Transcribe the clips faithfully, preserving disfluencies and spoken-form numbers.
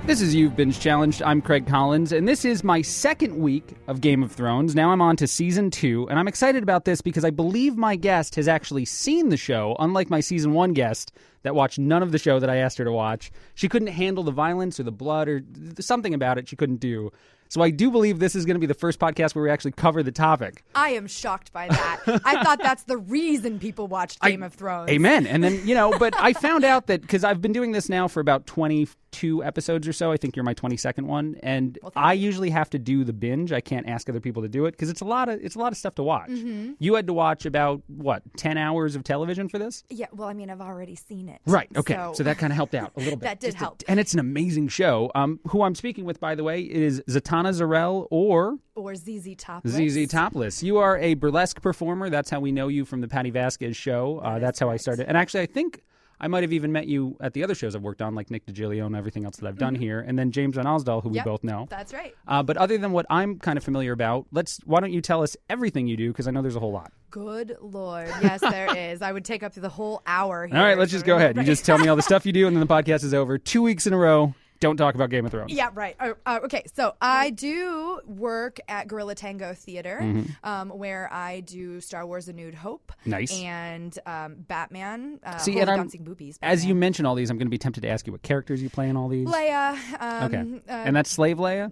This is You've Binge Challenged. I'm Craig Collins, and this is my second week of Game of Thrones. Now I'm on to season two, and I'm excited about this because I believe my guest has actually seen the show, unlike my season one guest that watched none of the show that I asked her to watch. She couldn't handle the violence or the blood or something about it she couldn't do. So I do believe this is going to be the first podcast where we actually cover the topic. I am shocked by that. I thought that's the reason people watched Game I, of Thrones. Amen. And then, you know, but I found out that because I've been doing this now for about twenty-two episodes or so. I think you're my twenty-second one. And well, I you. usually have to do the binge. I can't ask other people to do it because it's a lot of it's a lot of stuff to watch. Mm-hmm. You had to watch about, what, ten hours of television for this? Yeah, well, I mean, I've already seen it. Right. Okay. So, so that kind of helped out a little bit. That did Just help. A, and it's an amazing show. Um, who I'm speaking with, by the way, is Zatanna Zarel or... Or Z Z Topless. Z Z Topless. You are a burlesque performer. That's how we know you from the Patty Vasquez show. Uh, That that's is how correct. I started. And actually, I think I might have even met you at the other shows I've worked on, like Nick DiGilio and everything else that I've done Mm-hmm. here. And then James Van Osdal, who Yep, we both know. That's right. Uh, but other than what I'm kind of familiar about, let's. Why don't you tell us everything you do? Because I know there's a whole lot. Good Lord. Yes, there is. I would take up the whole hour here. All right, let's just go ahead. You just tell me all the stuff you do, and then the podcast is over. Two weeks in a row. Don't talk about Game of Thrones. Yeah, right. Uh, uh, okay, so I do work at Gorilla Tango Theater, Mm-hmm. um, where I do Star Wars: A New Hope, Nice. and um, Batman. Uh, See, Holy and I'm- Dancing Boobies. As you Batman. mention all these, I'm going to be tempted to ask you what characters you play in all these. Leia. Um, Okay. uh, And that's Slave Leia?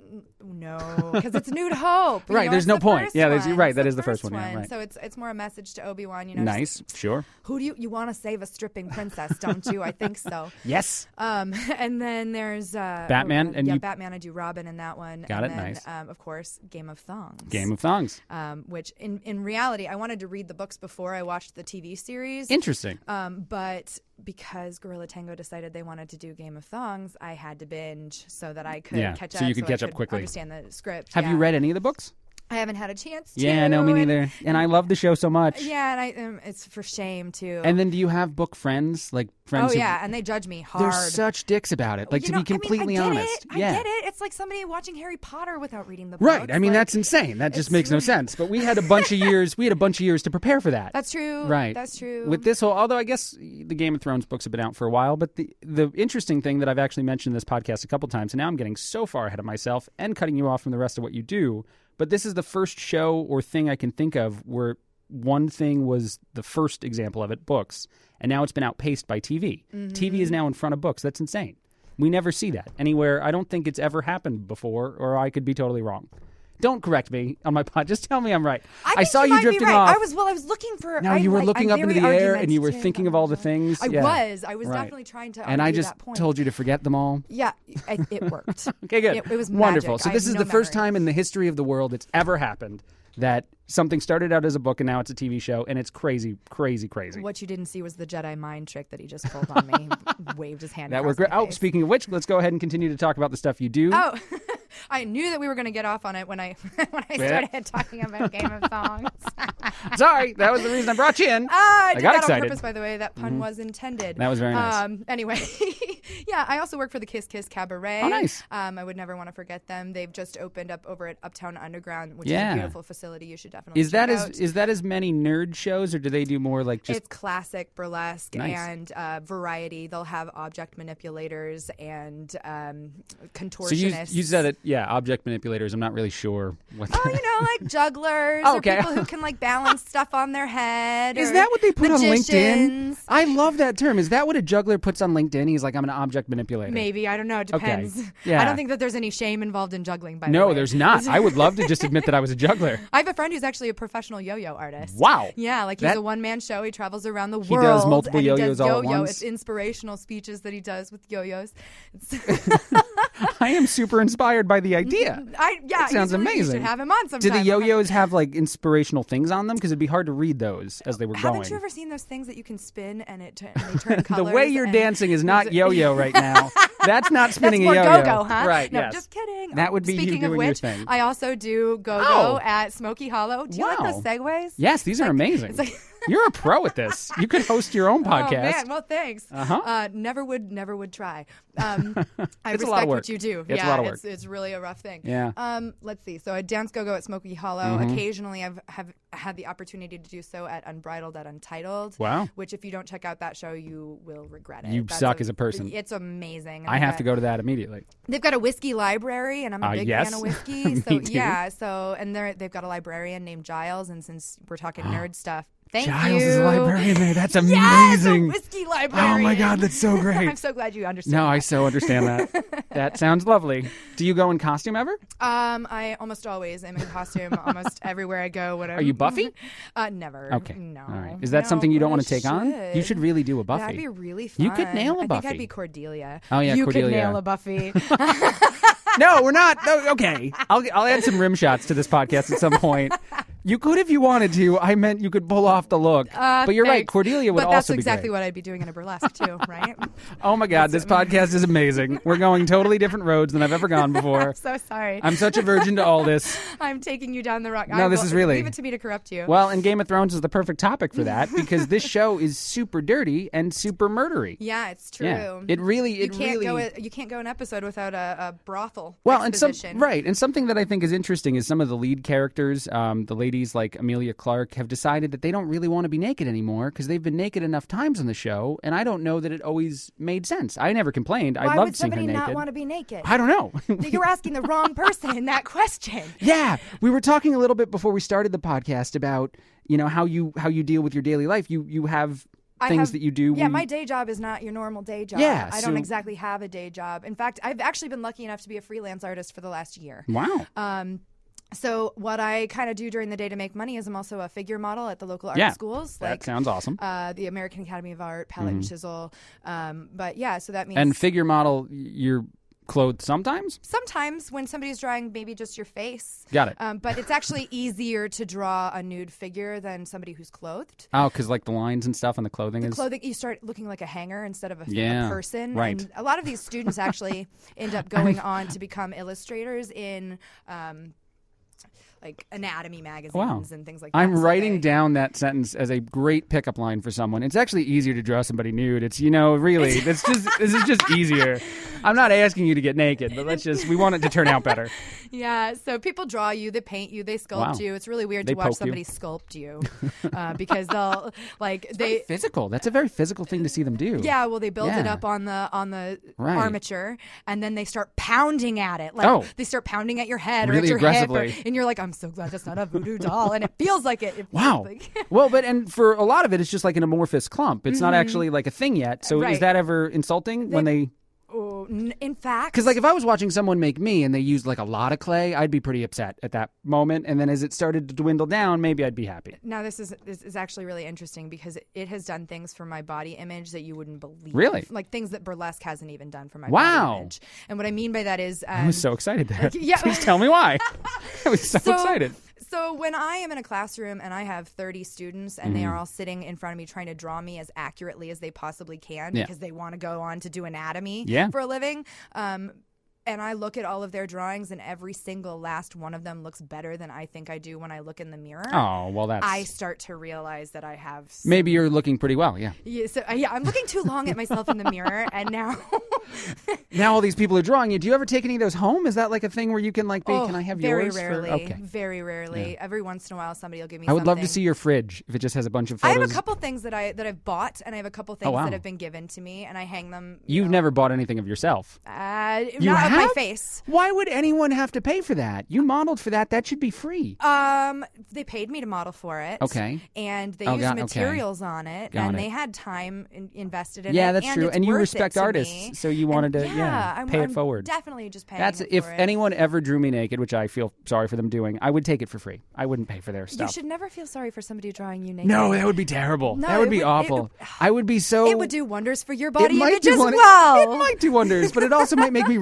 No, because it's New Hope. You Right, know, there's it's no the point. first Yeah, there's- one. you're right, It's that the is the first one, yeah, one. right. So it's it's more a message to Obi-Wan. You know, Nice. just, Sure. who do you you want to save a stripping princess? Don't you? I think so. Yes. Um, and then there's uh, Batman, uh, and yeah, you- Batman. I do Robin in that one. Got and it, then, nice. Um, of course, Game of Thongs. Game of Thongs. Um, which in in reality, I wanted to read the books before I watched the T V series. Interesting. Um, but because Gorilla Tango decided they wanted to do Game of Thongs, I had to binge so that I could Yeah, catch so up. you could I catch up quickly. Understand the script. Have yeah. you read any of the books? I haven't had a chance to. Yeah, no, me and- neither. And I love the show so much. Yeah, and I um, it's for shame too. And then do you have book friends? Like friends oh who- yeah, and they judge me They're hard. such dicks about it. Like, You to know, be completely I mean, I get honest. It. yeah. I get it. It's like somebody watching Harry Potter without reading the Right. books. I mean, Like, that's insane. That just it's makes no really- sense. But we had a bunch of years. We had a bunch of years to prepare for that. That's true. Right. That's true. With this whole, although I guess the Game of Thrones books have been out for a while, but the the interesting thing that I've actually mentioned in this podcast a couple times, and now I'm getting so far ahead of myself and cutting you off from the rest of what you do, but this is the first show or thing I can think of where one thing was the first example of it, books, and now it's been outpaced by T V. Mm-hmm. T V is now in front of books. That's insane. We never see that anywhere. I don't think it's ever happened before, or I could be totally wrong. Don't correct me on my pod. Just tell me I'm right. I, think saw you, you might be drifting right. off. I was well. I was looking for. No, I'm you were like, looking I'm up into very the air and you were argumentative thinking of all the about things. I Yeah. was. I was Right. definitely trying to. And I argue just that point. told you to forget them all. Yeah, I, it worked. Okay, good. It, it was wonderful. magic. So I this have is no the first memory. time in the history of the world it's ever happened that something started out as a book and now it's a T V show, and it's crazy, crazy, crazy. What you didn't see was the Jedi mind trick that he just pulled on me. He waved his hand. That across worked great. my Oh, face. speaking of which, let's go ahead and continue to talk about the stuff you do. Oh, I knew that we were going to get off on it when I when I Yeah. started talking about Game of Thongs. Sorry, that was the reason I brought you in. Ah, I did got that excited. on purpose, by the way. That pun was intended. That was very nice. Um, anyway, yeah, I also work for the Kiss Kiss Cabaret. Oh, nice. Um, I would never want to forget them. They've just opened up over at Uptown Underground, which Yeah. is a beautiful facility. You should definitely Is that check as out. is that as many nerd shows, or do they do more like just? It's classic burlesque Nice. and uh, variety. They'll have object manipulators and um, contortionists. So you you said it, yeah. Object manipulators. I'm not really sure what. Oh, you know, like jugglers Oh, or okay. people who can like balance stuff on their head. Is or that what they put on LinkedIn? magicians. I love that term. Is that what a juggler puts on LinkedIn? He's like, I'm an object manipulator. Maybe. I don't know. It Okay. depends. Yeah. I don't think that there's any shame involved in juggling, by the way. No, there's not. I would love to just admit that I was a juggler. I have a friend who's actually a professional yo-yo artist. Wow. Yeah, like he's That- a one-man show. He travels around the He world. does multiple and he yo-yos does all at yo-yo. once? It's inspirational speeches that he does with yo-yos. It's I am super inspired by the idea. I, yeah, That sounds he's really- You amazing. should have him on Do sometime. the yo-yos have like inspirational things on them? Because it'd be hard to read those as they were Haven't going. you ever seen those things that you can spin and it t- and they turn colors? The way you're and- dancing is not yo-yo right now. That's not spinning That's a more yo-yo. go-go, huh? Right, No, yes. just kidding. That would be you Speaking of doing your which, thing. I also do go-go Oh. at Smoky Hollow. Do you Wow. like those segues? Yes, these are amazing. It's like You're a pro at this. You could host your own podcast. Oh, man. Well, thanks. Uh-huh. Uh, never would, never would try. Um, I It's a respect lot of work. what you do. It's yeah, a lot of work. It's, it's really a rough thing. Yeah. Um, let's see. So I dance go-go at Smoky Hollow. Mm-hmm. Occasionally I've have had the opportunity to do so at Unbridled at Untitled. Wow. Which if you don't check out that show, you will regret it. You That's suck as a person. It's amazing. I have to go to that immediately. They've got a whiskey library, and I'm a Uh, big yes. fan of whiskey. Me So too. yeah, so and they're they've got a librarian named Giles, and since we're talking nerd stuff, thank Giles you. is a librarian there. That's amazing. Yes, a whiskey Oh librarian. my God, that's so great. I'm so glad you understand. No, I so understand that. That sounds lovely. Do you go in costume ever? Um, I almost always am in costume almost everywhere I go. Whatever. Are you Buffy? Uh, never. Okay. No. All right. Is that No, something you don't but want to I take on? You should really do a Buffy. That'd be really fun. You could nail a I Buffy. think I'd be Cordelia. Oh, yeah, you Cordelia. could nail a Buffy. No, we're not. No, okay. I'll I'll add some rim shots to this podcast at some point. You could if you wanted to. I meant you could pull off the look. Uh, but you're right. thanks. Cordelia would but also that's be exactly great. what I'd be doing in a burlesque too, right? Oh my God, this podcast is amazing. We're going totally different roads than I've ever gone before. So sorry. I'm such a virgin to all this. I'm taking you down the rock. No, I this will- is really- Leave it to me to corrupt you. Well, and Game of Thrones is the perfect topic for that because this show is super dirty and super murdery. yeah, it's true. Yeah. It really, you it can't really. go. A, you can't go an episode without a, a brothel. Well, and some exposition. right, and something that I think is interesting is some of the lead characters, um, the ladies like Amelia Clark, have decided that they don't really want to be naked anymore because they've been naked enough times on the show, and I don't know that it always made sense. I never complained. I Why loved would seeing her somebody naked. not want to be naked? I don't know. You're asking the wrong person in that question. Yeah, we were talking a little bit before we started the podcast about you know how you how you deal with your daily life. You you have I things have- that you do. Yeah, when my you- day job is not your normal day job. Yeah, I don't so- exactly have a day job. In fact, I've actually been lucky enough to be a freelance artist for the last year. Wow. Um, so what I kind of do during the day to make money is I'm also a figure model at the local art Yeah, schools, that like sounds awesome. uh, the American Academy of Art, Palette and Chisel. Um, but yeah, so that means And figure model, you're clothed sometimes? sometimes when somebody's drawing maybe just your face. Got it. Um, but it's actually easier to draw a nude figure than somebody who's clothed. Oh, because like the lines and stuff on the clothing The is. clothing, you start looking like a hanger instead of a, Yeah, a person. right. And a lot of these students actually end up going on to become illustrators in um, like anatomy magazines Wow. and things like that. I'm So writing they- down that sentence as a great pickup line for someone. It's actually easier to draw somebody nude. It's, you know, really, it's just this is just easier. I'm not asking you to get naked, but let's just, we want it to turn out better. Yeah, so people draw you, they paint you, they sculpt Wow. you. It's really weird They to watch poke you. somebody sculpt you uh, because they'll like they. Physical. That's a very physical thing to see them do. Yeah, well, they build it Yeah. up on the on the Right. armature, and then they start pounding at it. Like Oh. they start pounding at your head Really or at your hip, aggressively. or, and you're like, "I'm so glad that's not a voodoo doll," and it feels like it. It feels Wow. like- Well, but and for a lot of it, it's just like an amorphous clump. It's not actually like a thing yet. So is Right. that ever insulting when they? Oh, n- in fact, Because like if I was watching someone make me and they used like a lot of clay, I'd be pretty upset at that moment. And then as it started to dwindle down, maybe I'd be happy. now this is this is actually really interesting because it, it has done things for my body image that you wouldn't believe. Really? Like things that burlesque hasn't even done for my Wow. body image. And what I mean by that is, um, I was so excited there. yeah. Please tell me why. I was so, excited. So when I am in a classroom and I have thirty students and Mm-hmm. they are all sitting in front of me trying to draw me as accurately as they possibly can Yeah. because they want to go on to do anatomy Yeah. for a living, um, and I look at all of their drawings and every single last one of them looks better than I think I do when I look in the mirror. Oh, well, that's. I start to realize that I have some- Maybe you're looking pretty well, yeah. yeah, so, uh, yeah, I'm looking too long at myself in the mirror, and now Now all these people are drawing you. Do you ever take any of those home? Is that like a thing where you can like be, oh, can I have very yours? for- rarely, Okay. very rarely. Every once in a while, somebody will give me. I would love to something. see your fridge if it just has a bunch of I photos. have a couple things that I that I've bought, and I have a couple things wow. that have been given to me, and I hang them. You You've know, never bought anything of yourself. uh, You not of my have? face. Why would anyone have to pay for that? You modeled for that. That should be free. Um, they paid me to model for it. Okay. and they Oh, used got- okay. materials on it, Got and it. they had time in, invested in Yeah, it. that's and true. it's And you worth respect it to artists, me. so you wanted And to, yeah, I'm, pay it I'm forward. Definitely just paying. That's it if for it. anyone ever drew me naked, which I feel sorry for them doing. I would take it for free. I wouldn't pay for their You stuff. should never feel sorry for somebody drawing you naked. No, that would be terrible. No, that would it be would- it awful. would- I would be so. It would do wonders for your It body might image do as wonder- well. It might do wonders, but it also might make me really sad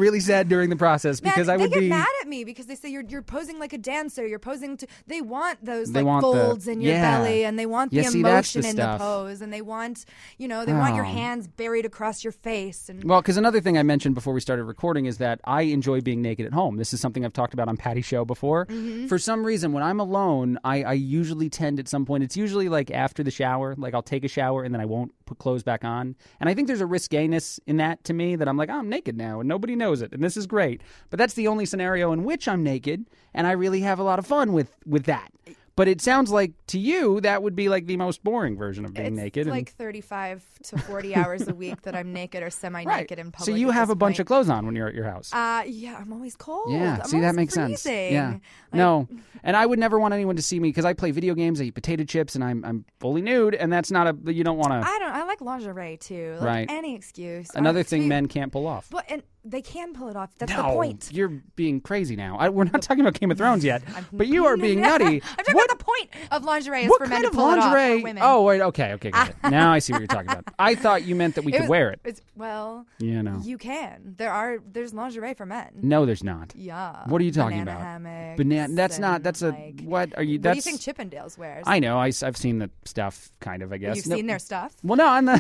mad during the process because Man, I would they get be mad at me because they say you're you're posing like a dancer. You're posing to. They want those They like want the- folds in your yeah. belly, and they want Yeah, the see, that's the emotion in stuff. the pose, and they want you know they want your Oh. hands buried across your face. And Well, because another thing I mentioned before we started recording is that I enjoy being naked at home. This is something I've talked about on Patty's show before. Mm-hmm. For some reason, when I'm alone, I, I usually tend at some point, it's usually like after the shower, like I'll take a shower and then I won't put clothes back on. And I think there's a risqueness in that to me that I'm like, oh, I'm naked now and nobody knows it. And this is great. But that's the only scenario in which I'm naked. And I really have a lot of fun with, with that. But it sounds like to you that would be like the most boring version of being it's naked. like and, thirty-five to forty hours a week that I'm naked or semi-naked right. in public. So you at have this a bunch point. of clothes on when you're at your house. Uh, yeah, I'm always cold. Yeah, I'm see, that always makes sense. freezing. Yeah. Like, No, and I would never want anyone to see me because I play video games, I eat potato chips, and I'm I'm fully nude, and that's not a, you don't want to. I don't. I like lingerie too. Like Right. Any excuse. Another I- thing to be- men can't pull off. But and they can pull it off. That's no, the point. you're being crazy now. I, we're not talking about Game of Thrones yet, I'm- but you are being nutty. I'm talking What- about the point of lingerie is What for kind men of to pull it off lingerie? for women. Oh, wait, okay, okay, got it. Now I see what you're talking about. I thought you meant that we It could was- wear it. It's, well, You know. you can. There are. There's lingerie for men. No, there's not. Yeah. What are you talking Banana about? Hammocs Banana. That's not. and, That's a. like, What are you? What That's. do you think Chippendales wears? I know. I, have seen the stuff, kind of. I guess. You've No- seen their stuff. Well, no, I'm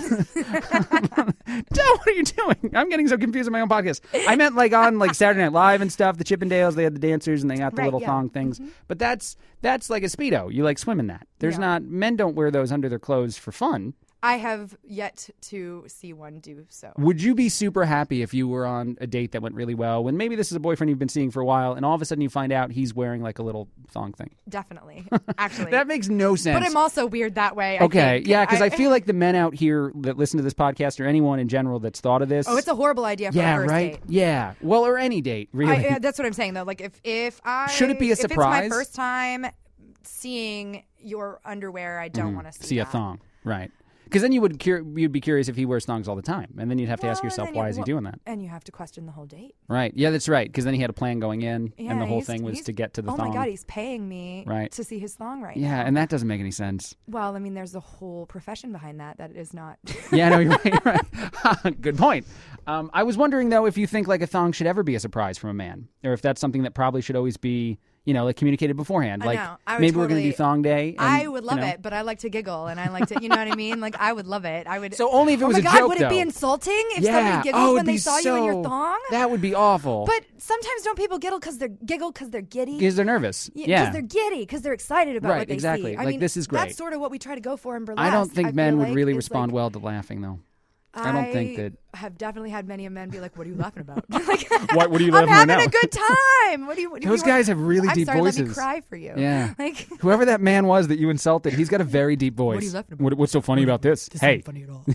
the. Joe, what are you doing? I'm getting so confused in my own podcast. I meant like on like Saturday Night Live and stuff. The Chippendales, they had the dancers and they got the Right, little yeah. thong things. But that's that's like a Speedo. You like swim in that. There's Yeah. not men don't wear those under their clothes for fun. I have yet to see one do so. Would you be super happy if you were on a date that went really well, when maybe this is a boyfriend you've been seeing for a while, and all of a sudden you find out he's wearing like a little thong thing? Definitely, actually. That makes no sense. But I'm also weird that way. I Okay, think. yeah, because I feel like the men out here that listen to this podcast, or anyone in general that's thought of this. Oh, it's a horrible idea for yeah, a first right. date. Yeah, well, or any date, really. I, uh, that's what I'm saying, though. Like, if if I Should it be a if surprise? it's my first time seeing your underwear, I don't want to see, see a that. thong, right? Because then you would cur- you'd be curious if he wears thongs all the time, and then you'd have to ask Well, yourself, then you- why is he well, doing that? And you have to question the whole date. Right? Yeah, that's right. Because then he had a plan going in, Yeah, and the whole he's- thing was he's- to get to the oh thong. my God, he's paying me Right. to see his thong right Yeah, now. and that doesn't make any sense. Well, I mean, there's a whole profession behind that that is not. Yeah, no, you're right. You're right. Good point. Um, I was wondering though if you think like a thong should ever be a surprise from a man, or if that's something that probably should always be, you know, like communicated beforehand. I Like know. I would maybe we're going to totally- do thong day. And, I would love you know. it, but I like to giggle and I like to, you know what I mean? Like, I would love it. I would. So only if it oh was my a God, joke, would it be though. insulting if Yeah. somebody giggled oh, it'd when they be saw so, you in your thong? That would be awful. But sometimes don't people giggle because they're giggle because they're giddy? Because they're nervous. because Yeah. they're giddy because they're excited about Right, what they exactly. see. I Like, mean, this is great. That's sort of what we try to go for in burlesque. I don't think I men feel would like, really is, respond like, well to laughing, though. I don't think that. have definitely had many a men be like, "What are you laughing about?" like, What- what are you I'm laughing about having now?" a good time. What do you? What do Those you guys want? have really I'm deep sorry, Let me voices. cry for you. Yeah. Like, Whoever that man was that you insulted, he's got a very deep voice. What are you laughing about? What- what's so funny about this? this Hey. isn't funny at all.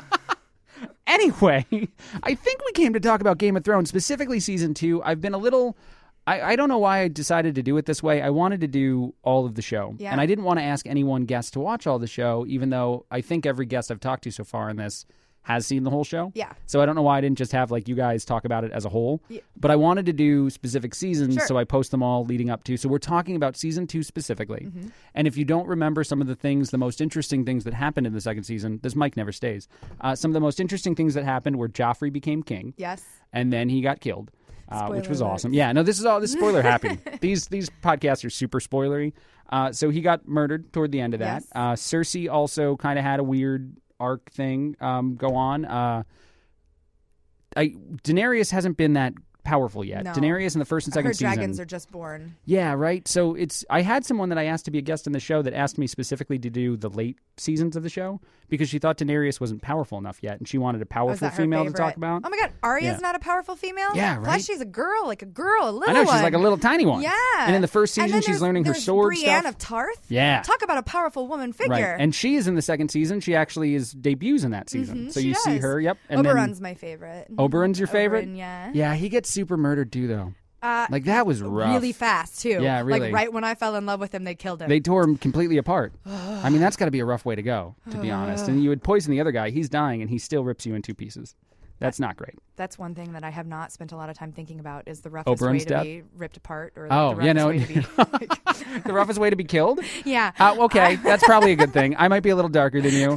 Anyway, I think we came to talk about Game of Thrones, specifically season two. I've been a little. I, I don't know why I decided to do it this way. I wanted to do all of the show. Yeah. And I didn't want to ask any one guest to watch all the show, even though I think every guest I've talked to so far in this has seen the whole show. Yeah. So I don't know why I didn't just have like you guys talk about it as a whole. Yeah. But I wanted to do specific seasons, Sure. so I post them all leading up to. So we're talking about season two specifically. Mm-hmm. And if you don't remember some of the things, the most interesting things that happened in the second season, this mic never stays. Uh, some of the most interesting things that happened were Joffrey became king, Yes. and then he got killed. Uh, which Spoiler was alert. awesome. Yeah, no, this is all this is spoiler happy. These these podcasts are super spoilery. Uh, so he got murdered toward the end of that. Yes. Uh, Cersei also kind of had a weird arc thing um, go on. Uh, I, Daenerys hasn't been that powerful yet. No. Daenerys in the first and second Her season. dragons are just born. Yeah, right. So it's I had someone that I asked to be a guest in the show that asked me specifically to do the late seasons of the show because she thought Daenerys wasn't powerful enough yet, and she wanted a Was powerful that her female to favorite? talk about. Oh my God, Arya's Yeah. not a powerful female. Yeah, Plus, right? she's a girl, like a girl, a little I know she's one. like a little tiny one. Yeah. And in the first And season, then she's there's- learning her there's sword Brienne stuff. of Tarth. Yeah. Talk about a powerful woman figure. Right, and she is in the second season. She actually is debuts in that season. Mhm, so she you see does. her. Yep. And Oberon's then my favorite. Oberon's your favorite. Oberyn, yeah. Yeah, he gets super murdered too, though. Uh, Like that was rough. really fast too. Yeah, really. Like right when I fell in love with him, they killed him. They tore him completely apart. I mean, that's got to be a rough way to go, to be honest. And you would poison the other guy. He's dying, and he still rips you in two pieces. That's not great. That's one thing that I have not spent a lot of time thinking about is the roughest Oberyn's way to death? be ripped apart, or Oh, the yeah, roughest no. way to be. The roughest way to be killed? yeah. Uh, okay, that's probably a good thing. I might be a little darker than you.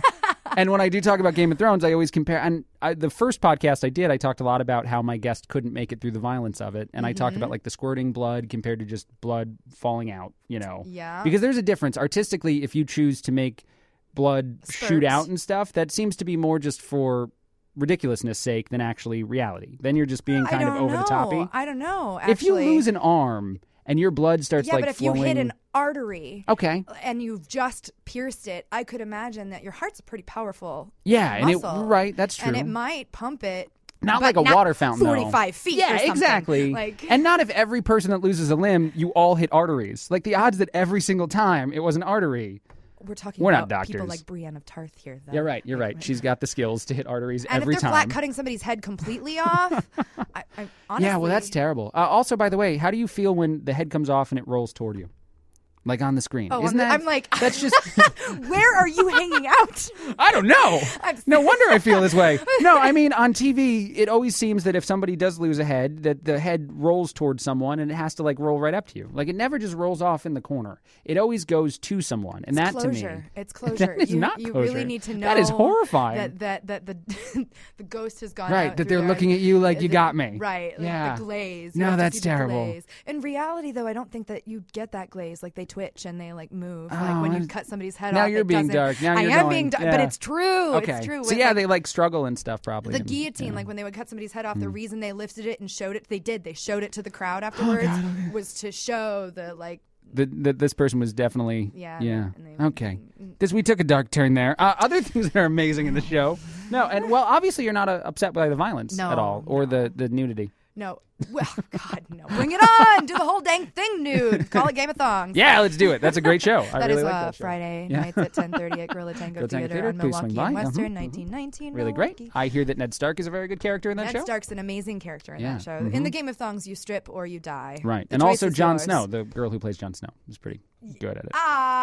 And when I do talk about Game of Thrones, I always compare. And I, the first podcast I did, I talked a lot about how my guest couldn't make it through the violence of it. And I talked about like the squirting blood compared to just blood falling out, you know. Yeah. Because there's a difference. Artistically, if you choose to make blood Spurts. shoot out and stuff, that seems to be more just for ridiculousness sake than actually reality. Then you're just being kind I of don't over know. the toppy. I don't know. Actually. If you lose an arm and your blood starts yeah, like but if flowing, you hit an artery, okay, and you've just pierced it, I could imagine that your heart's a pretty powerful yeah, and it muscle, right, that's true, and it might pump it. Not but like a not water fountain, though. forty-five feet. Yeah, or something. exactly. Like, and not if every person that loses a limb, you all hit arteries. Like the odds that every single time it was an artery. we're talking We're not about people doctors. like Brienne of Tarth here. Though. You're right. You're right. She's got the skills to hit arteries And every if they're time. flat cutting somebody's head completely off, I, I, honestly, Yeah, well, that's terrible. Uh, also, by the way, how do you feel when the head comes off and it rolls toward you? Like on the screen. Oh, Isn't I'm, that, I'm like, that's just, where are you hanging out? I don't know. I'm No wonder I feel this way. No, I mean, on T V, it always seems that if somebody does lose a head, that the head rolls towards someone and it has to like roll right up to you. Like it never just rolls off in the corner. It always goes to someone. And that closure. to me. It's closure. That is you, not you closure. really need to know That is horrifying. That that, that the the ghost has gone Right, out that through they're there looking and- at you like you the- got me. Right. Like Yeah. the glaze. No, You have to that's see the terrible. glaze. In reality, though, I don't think that you get that glaze. Like they twitch and they like move. Oh, like when you I'm- cut somebody's head Now off. you're it being doesn't- dark. Now I you're am going- being dark, yeah. but it's true. Okay. It's true. So With, yeah, like, they like struggle and stuff probably. the and- guillotine, yeah. like when they would cut somebody's head off, the Mm. reason they lifted it and showed it, they did. They showed it to the Oh, crowd afterwards, was to show the like. The, the, this person was definitely Yeah, yeah and they- okay. This we took a dark turn there. Uh, other things that are amazing in the show. No, and well, obviously you're not uh, upset by the violence No, at all, or no. the, the nudity. No, well, God, no. Bring it on. Do the whole dang thing nude. Call it Game of Thongs. Yeah, let's do it. That's a great show. I That really is like uh, that show. Friday Yeah. nights at ten thirty at Gorilla Tango Gorilla Tango Theater Theater. on Please swing Milwaukee by. and Western, Mhm, mhm. nineteen nineteen. Really Milwaukee. great. I hear that Ned Stark is a very good character in that Ned show. Stark's an amazing character in Yeah. that show. Mhm. In the Game of Thongs, you strip or you die. Right, The and choice also is Jon yours. Snow, the girl who plays Jon Snow, is pretty good at it.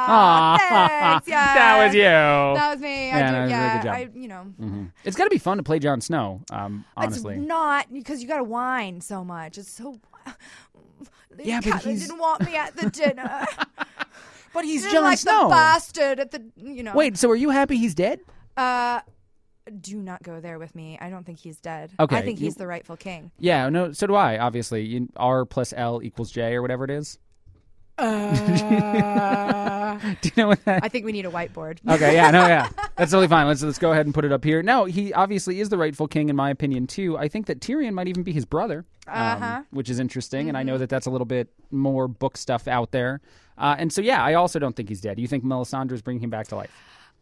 Ah, thanks. Yeah, that was you. That was me. I Yeah, do, no, it was a yeah, really good job. I, you know, hmm It's got to be fun to play Jon Snow. Um, honestly, it's not because you got to whine so much. It's so. Yeah, but Catelyn he's- didn't want me at the dinner. but he's Didn't Jon like Snow. the bastard at the. You know. Wait, so are you happy he's dead? Uh, do not go there with me. I don't think he's dead. Okay, I think he's you- the rightful king. Yeah, no, so do I, obviously. You, R plus L equals J or whatever it is. Uh, Do you know what that I think we need a whiteboard. Okay, yeah, no, yeah. That's totally fine. Let's let's go ahead and put it up here. No, he obviously is the rightful king in my opinion too. I think that Tyrion might even be his brother, um, Uh-huh. which is interesting, and I know that that's a little bit more book stuff out there. Uh, and so, yeah, I also don't think he's dead. You think Melisandre's bringing him back to life?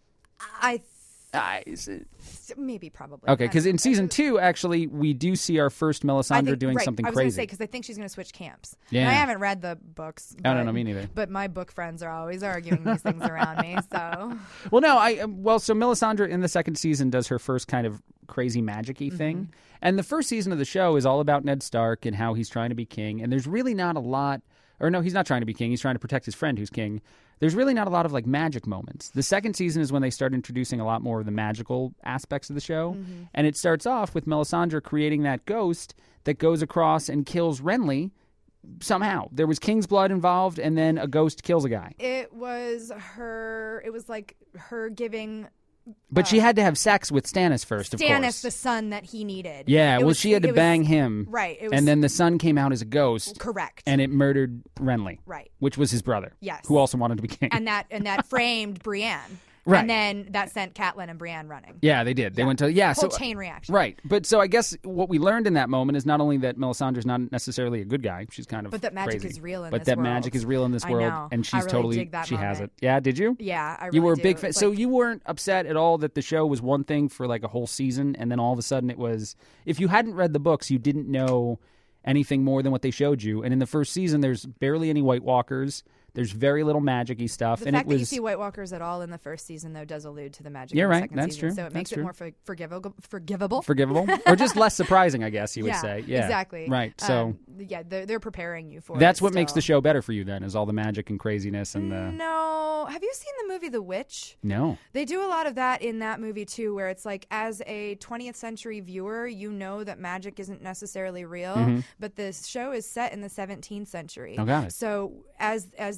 I Uh, is it- th- maybe probably. Okay, I because don't in know. season two, actually, we do see our first I Melisandre think- doing right, something I was gonna crazy. say because I think she's going to switch camps. Yeah. And I haven't read the books. I don't but- know, me neither. But my book friends are always arguing these things around me. So Well, no, I um, well, so Melisandre in the second season does her first kind of crazy magic-y Mm-hmm. thing, and the first season of the show is all about Ned Stark and how he's trying to be king. And there's really not a lot, or no, he's not trying to be king. He's trying to protect his friend who's king. There's really not a lot of like magic moments. The second season is when they start introducing a lot more of the magical aspects of the show, Mm-hmm. and it starts off with Melisandre creating that ghost that goes across and kills Renly. Somehow there was king's blood involved, and then a ghost kills a guy. it was her. It was like her giving But she had to have sex with Stannis first, of Stannis course. the son that he needed. Yeah, It well, was- she had to it was- bang him. Right. It was, And then the son came out as a ghost, correct. and it murdered Renly, right. which was his brother, Yes. who also wanted to be king. And that and that framed Brienne. Right. And then that sent Catelyn and Brienne running. yeah, they did. They Yeah. went to yeah. Whole so chain reaction. right, but so I guess what we learned in that moment is not only that Melisandre's not necessarily a good guy; she's kind of But that magic crazy. is real in but this that world. magic is real in this I world, know. and I she's really totally dig that she has moment. it. Yeah, did you? Yeah, I really You were a do. big fan. It's So like- you weren't upset at all that the show was one thing for like a whole season, and then all of a sudden it was. If you hadn't read the books, you didn't know anything more than what they showed you. And in the first season, there's barely any White Walkers. There's very little magic-y stuff, The and fact it was. that you see White Walkers at all in the first season, though, does allude to the magic. You're in the right. second That's season, true. So it That's makes true. it more for, forgivable. Forgivable. Forgivable, or just less surprising, I guess you would yeah, say. Yeah, exactly. Right. So Um, yeah, they're, they're preparing you for. that's it what makes the still. show better for you. Then is all the magic and craziness and the No, have you seen the movie The Witch? no. They do a lot of that in that movie too, where it's like, as a twentieth century viewer, you know that magic isn't necessarily real, Mhm. but this show is set in the seventeenth century. Oh, got it. So as as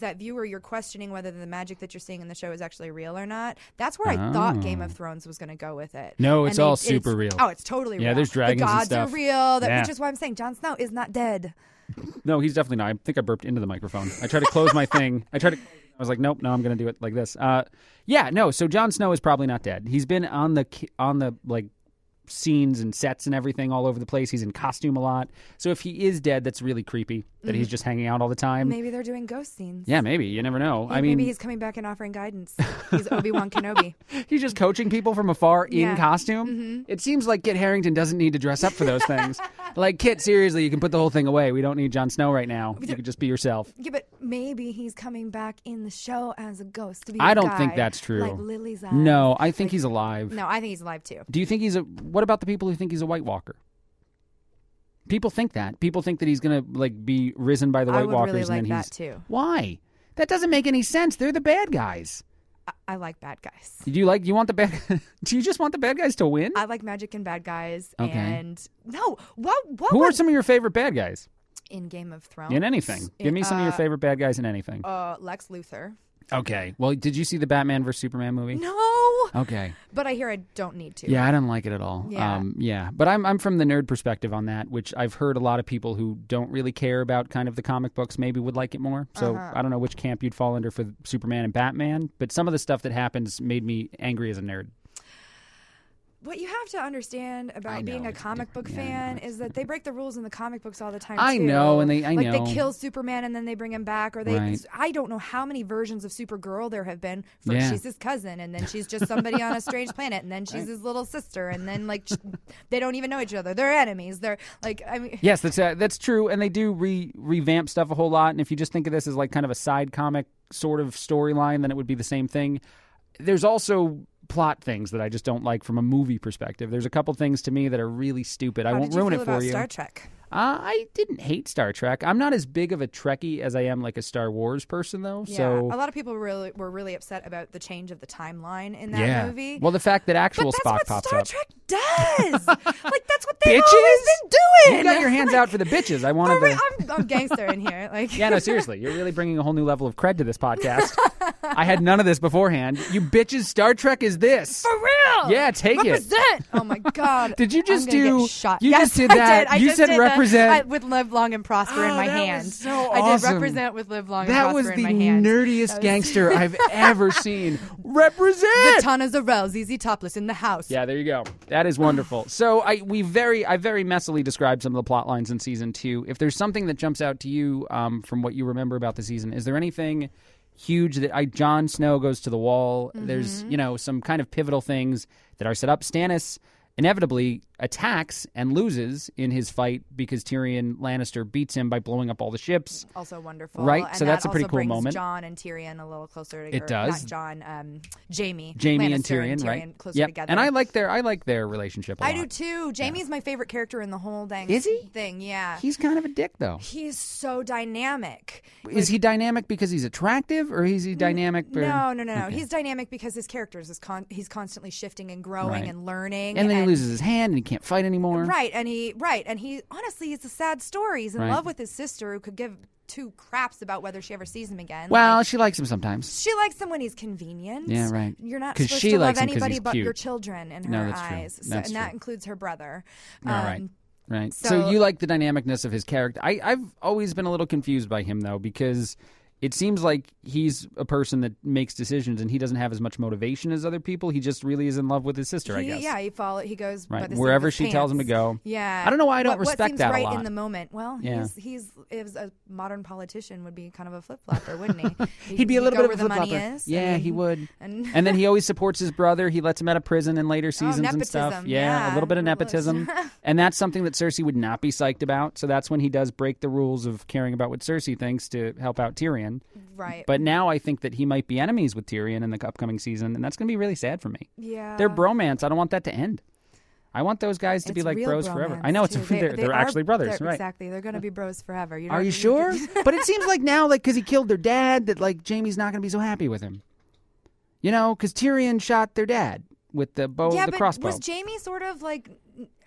that viewer, you're questioning whether the magic that you're seeing in the show is actually real or not. That's where I Oh. thought Game of Thrones was going to go with it. No, And it's they- all super real. Oh, it's totally Yeah, real. there's dragons The and gods stuff. are real, that, Yeah. which is why I'm saying Jon Snow is not dead. No, he's definitely not. I think I burped into the microphone. I tried to close my thing. I tried to. I was like, nope, no, I'm going to do it like this. Uh, yeah, no. So Jon Snow is probably not dead. He's been on the ki- on the like scenes and sets and everything all over the place. He's in costume a lot. So if he is dead, that's really creepy. That he's just hanging out all the time. Maybe they're doing ghost scenes. Yeah, maybe. You never know. Hey, I mean, maybe he's coming back and offering guidance. He's Obi-Wan Kenobi. he's just coaching people from afar in Yeah. costume. Mm-hmm. It seems like Kit Harington doesn't need to dress up for those things. Like, Kit, seriously, you can put the whole thing away. We don't need Jon Snow right now. You could just be yourself. Yeah, but maybe he's coming back in the show as a ghost to be I a don't guy, think that's true. Like Lily's eyes. No, I think he's alive. No, I think he's alive too. Do you think he's a... What about the people who think he's a White Walker? People think that. People think that he's going to like be risen by the White I would Walkers. really and like then that he's... too. Why? That doesn't make any sense. They're the bad guys. I, I like bad guys. Do you like... You want the bad... Do you just want the bad guys to win? I like magic and bad guys. Okay. And no, what what Who would, are some of your favorite bad guys? in Game of Thrones? In anything. Give me some of your uh, favorite bad guys in anything. Uh, Lex Luthor. Okay. Well, did you see the Batman versus Superman movie? No, Okay. but I hear I don't need to. Yeah, I don't like it at all. Yeah. Um, yeah. But I'm I'm from the nerd perspective on that, which I've heard a lot of people who don't really care about kind of the comic books maybe would like it more. So Uh-huh. I don't know which camp you'd fall under for Superman and Batman, but some of the stuff that happens made me angry as a nerd. What you have to understand I about know, being a it's comic book different. Yeah, I fan know. is that they break the rules in the comic books all the time. I too. know, and they- I like know. they kill Superman and then they bring him back, or they. Right. I don't know how many versions of Supergirl there have been. First Yeah. she's his cousin, and then she's just somebody on a strange planet, and then she's Right. his little sister, and then like sh- they don't even know each other. They're enemies. They're like I mean. Yes, that's uh, that's true, and they do re revamp stuff a whole lot. And if you just think of this as like kind of a side comic sort of storyline, then it would be the same thing. There's also plot things that I just don't like from a movie perspective. There's a couple things to me that are really stupid. I How won't did you ruin feel it for about you. Star Trek? Uh, I didn't hate Star Trek. I'm not as big of a Trekkie as I am like a Star Wars person, though. Yeah, So a lot of people really were really upset about the change of the timeline in that yeah. movie. Well, the fact that actual but that's Spock what pops Star up. Trek does. Like that's what they've Bitches? always been doing. You got your hands out for the bitches. I wanted For real, to. I'm, I'm gangster in here. Like Yeah, no, seriously. You're really bringing a whole new level of cred to this podcast. I had none of this beforehand. You bitches, Star Trek is this. For real. Yeah, take it. Represent. Oh my god. Did you just I'm gonna do- Get shot. you yes, just did I that. Did. I You just said did the- represent. I, with live long and prosper in Oh, my that was hand. so I did awesome. represent with live long and That prosper was in the my hand. nerdiest That was- gangster I've ever seen. Represent. The Tana Zarel, Z Z Topless in the house. Yeah, there you go. That is wonderful. So I we very I very messily described some of the plot lines in season two. If there's something that jumps out to you um, from what you remember about the season, is there anything huge that I Jon Snow goes to the wall? Mm-hmm. There's you know some kind of pivotal things that are set up. Stannis inevitably attacks and loses in his fight because Tyrion Lannister beats him by blowing up all the ships. Also wonderful, Right, And so that that's a pretty also cool brings moment. Jon and Tyrion a little closer. To, It or does. Not Jon, um, Jamie. Jamie and Lannister Tyrion, right? Closer Yep. together. And I like their I like their relationship a I lot. do too. Jamie's my favorite character in the whole dang Is he? thing. Yeah, He's kind of a dick though. he's so dynamic. Is he dynamic because he's attractive, or is he dynamic? For... No, no, no, no. Okay. He's dynamic because his characters is con- he's constantly shifting and growing Right. and learning. And then he loses his hand and he can't fight anymore. Right, and he right, and he honestly, it's a sad story. He's in Right. love with his sister, who could give two craps about whether she ever sees him again. Well, Like, she likes him sometimes. she likes him when he's convenient. Yeah, right. You're not 'Cause supposed she to likes love him 'cause anybody he's but cute. your children in No, her that's true. eyes. So, That's and that true. includes her brother. All right. Um, Right. So, so- you like the dynamicness of his character. I, I've always been a little confused by him, though, because it seems like he's a person that makes decisions and he doesn't have as much motivation as other people. He just really is in love with his sister, I he- guess. Yeah, he follow. He goes by Right. the seat of Wherever his she tells him to pants. go. Yeah. I don't know why I don't what, what respect seems that a right lot. in the moment. Well, Yeah. he's he's is a modern politician would be kind of a flip flopper, wouldn't he? He'd be a He'd little go bit where of a the money flip-flopper. is. Yeah, and- he would. And, And then he always supports his brother. He lets him out of prison in later seasons and stuff. nepotism, Yeah, a yeah. little bit of nepotism. And that's something that Cersei would not be psyched about. So that's when he does break the rules of caring about what Cersei thinks to help out Tyrion. right. But now I think that he might be enemies with Tyrion in the upcoming season, and that's going to be really sad for me. yeah. Their bromance, I don't want that to end. I want those guys to be It's like real bros forever. bromance, I know it's too. a, They- they're, they they're are- actually brothers, they're- right? Exactly. They're going to be bros forever. You Are don't you even sure? need to- But it seems like now, like, because he killed their dad, that, like, Jaime's not going to be so happy with him. You know, because Tyrion shot their dad with the bow, yeah, the but crossbow. was Jamie sort of like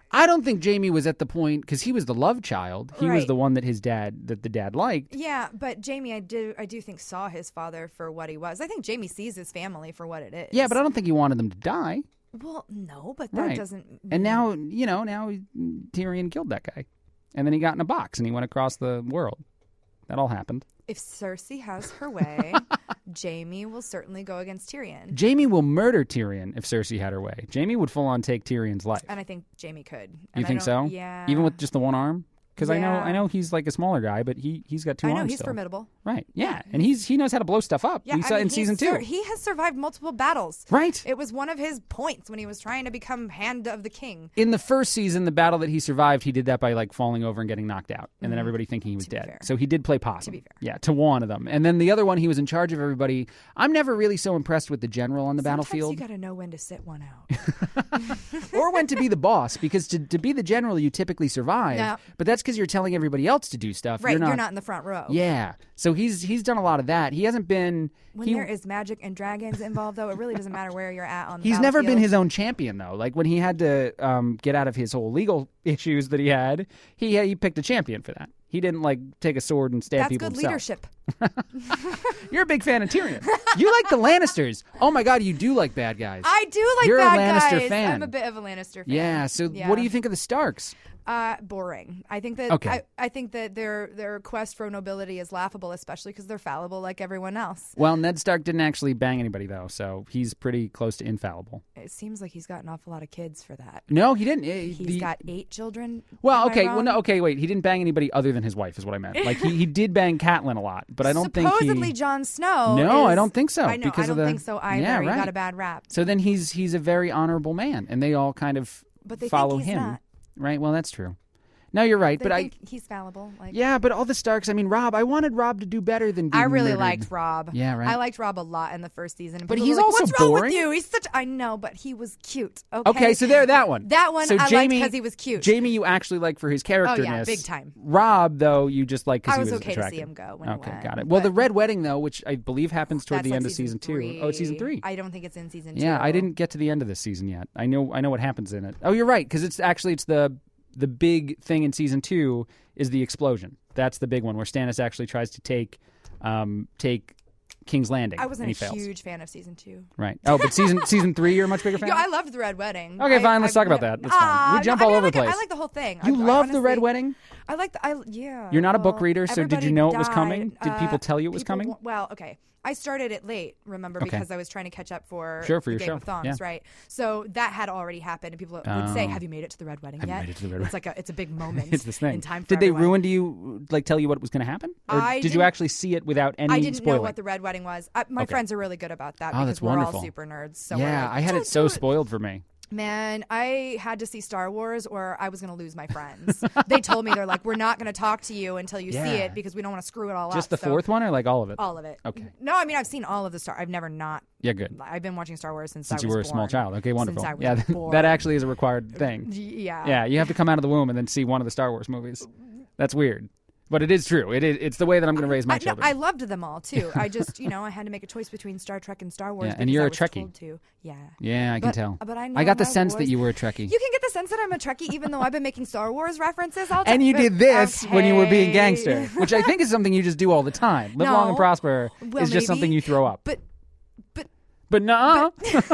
I don't think Jaime was at the point because he was the love child. He Right. was the one that his dad that the dad liked. Yeah, but Jaime, I do, I do think saw his father for what he was. I think Jaime sees his family for what it is. Yeah, but I don't think he wanted them to die. Well, no, but that Right. doesn't. And now, you know, now Tyrion killed that guy. And then he got in a box and he went across the world. That all happened. If Cersei has her way, Jaime will certainly go against Tyrion. Jaime will murder Tyrion if Cersei had her way. Jaime would full on take Tyrion's life. And I think Jaime could. You And I think so? don't- Yeah. Even with just the one arm? Because I know Yeah. I know he's like a smaller guy, but he he's got two I know arms he's still. formidable. Right? Yeah, and he's he knows how to blow stuff up. Yeah, we I saw mean, in he's season two. sur- he has survived multiple battles. Right. It was one of his points when he was trying to become Hand of the King. In the first season, the battle that he survived, he did that by like falling over and getting knocked out, and then everybody thinking he was To be dead. fair. So he did play possum. be fair. Yeah, to one of them, and then the other one, he was in charge of everybody. I'm never really so impressed with the general on the Sometimes battlefield, you got to know when to sit one out. or when to be the boss, because to to be the general, you typically survive. Yeah. But that's because you're telling everybody else to do stuff. Right, You're not. you're not in the front row. Yeah. So he's he's done a lot of that. He hasn't been. When he, there is magic and dragons involved, though, it really doesn't matter where you're at on the He's never been battlefield. his own champion, though. Like when he had to um, get out of his whole legal issues that he had, he he picked a champion for that. He didn't like take a sword and stab That's people good himself. leadership. You're a big fan of Tyrion. You like the Lannisters. Oh my God, you do like bad guys. I do like You're a bad Lannister guys. fan. I'm a bit of a Lannister fan. yeah. So Yeah. what do you think of the Starks? Uh, boring. I think that Okay. I, I think that their their quest for nobility is laughable, especially because they're fallible like everyone else. Well, Ned Stark didn't actually bang anybody though, so he's pretty close to infallible. It seems like he's got an awful lot of kids for that. No, he didn't. Eh, He's the- got eight children. Well, Am I okay, well, wrong? no, okay, wait. He didn't bang anybody other than his wife, is what I meant. Like he, he did bang Catelyn a lot, but I don't think Supposedly he. Jon Snow. No, I is- don't think so, I know. because I of don't the- think so either. Yeah, He right. got a bad rap. So then he's he's a very honorable man, and they all kind of But they follow think he's him, not. right? Well, that's true. No, you're right, They but I. think he's fallible. Like Yeah, but all the Starks. I mean, Rob. I wanted Rob to do better than. I getting really murdered. liked Rob. Yeah, right. I liked Rob a lot in the first season. But People he's were like, also What's wrong boring. with you? He's such. I know, but he was cute. Okay. Okay, so there, that one. That one So I liked Jamie, 'cause he was cute. Jamie, you actually like for his characterness. big time. Rob, though, you just like because I he was was okay to see attractive. him go when he Okay, went, got it. Well, but- the Red Wedding, though, which I believe happens toward That's the like end of season three. two. Oh, it's season three. I don't think it's in season two. Yeah, I didn't get to the end of this season yet. I know, I know what happens in it. Oh, you're right, because it's actually it's the the big thing in season two is the explosion. That's the big one where Stannis actually tries to take um, take King's Landing. I wasn't and a he fails. huge fan of season two. Right. Oh, but season season three, you're a much bigger fan. Yo, I loved the Red Wedding. Okay, I- fine, let's I- talk about that. That's fine. Ah, We jump no, I all mean, over I the like, place. I like the whole thing. you I, I love the Red honestly- Wedding. I like the. I yeah. You're not a book well, reader, so did everybody you know it was died. coming? Did people Uh, tell you it was people coming? wa- Well, okay. I started it late, remember, Okay. because I was trying to catch up for, Sure, for the your Game show. of Thrones, Yeah. right? So that had already happened, and people would say, Oh. "Have you made it to the Red Wedding Have you yet?" made it to the Red It's like a, it's a big moment. It's this thing. in time for Did they everyone. ruin to you, like tell you what was going to happen? Or I did you didn't- actually see it without any I didn't spoiling? know what the Red Wedding was. I, my Okay. friends are really good about that Oh, because that's we're wonderful. all super nerds. So we're yeah, like, I had "Don't it so do spoiled for me. Man, I had to see Star Wars or I was going to lose my friends. They told me, they're like, we're not going to talk to you until you see Yeah. it because we don't want to screw it all up. Just the So- fourth one, or like all of it? All of it. Okay. No, I mean, I've seen all of the Star. I've never not. Yeah, good. I've been watching Star Wars since, Since I you was were a small born. child. Okay, wonderful. Since I was yeah, born. that actually is a required thing. Yeah. Yeah, you have to come out of the womb and then see one of the Star Wars movies. That's weird. But it is true. It is, it's the way that I'm going to raise my I, no, children. I loved them all too. I just, you know, I had to make a choice between Star Trek and Star Wars. Yeah, and because you're I a was Trekkie. told to. Yeah. yeah, I can But- tell. but I I got know the my sense that wars. you were a Trekkie. You can get the sense that I'm a Trekkie, even though I've been making Star Wars references all And time. you did this when you were being Okay. gangster, which I think is something you just do all the time. Live long and No. prosper Well, is just something maybe. you throw up. But, but But no,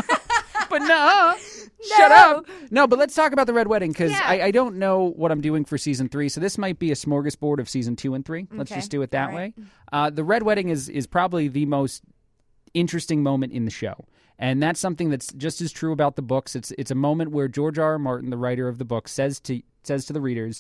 but no, shut up. No, but let's talk about the Red Wedding because Yeah. I, I don't know what I'm doing for season three. So this might be a smorgasbord of season two and three. Let's Okay. just do it that All right. way. Uh, the Red Wedding is is probably the most interesting moment in the show. And that's something that's just as true about the books. It's it's a moment where George R. R. Martin, the writer of the book, says to says to the readers,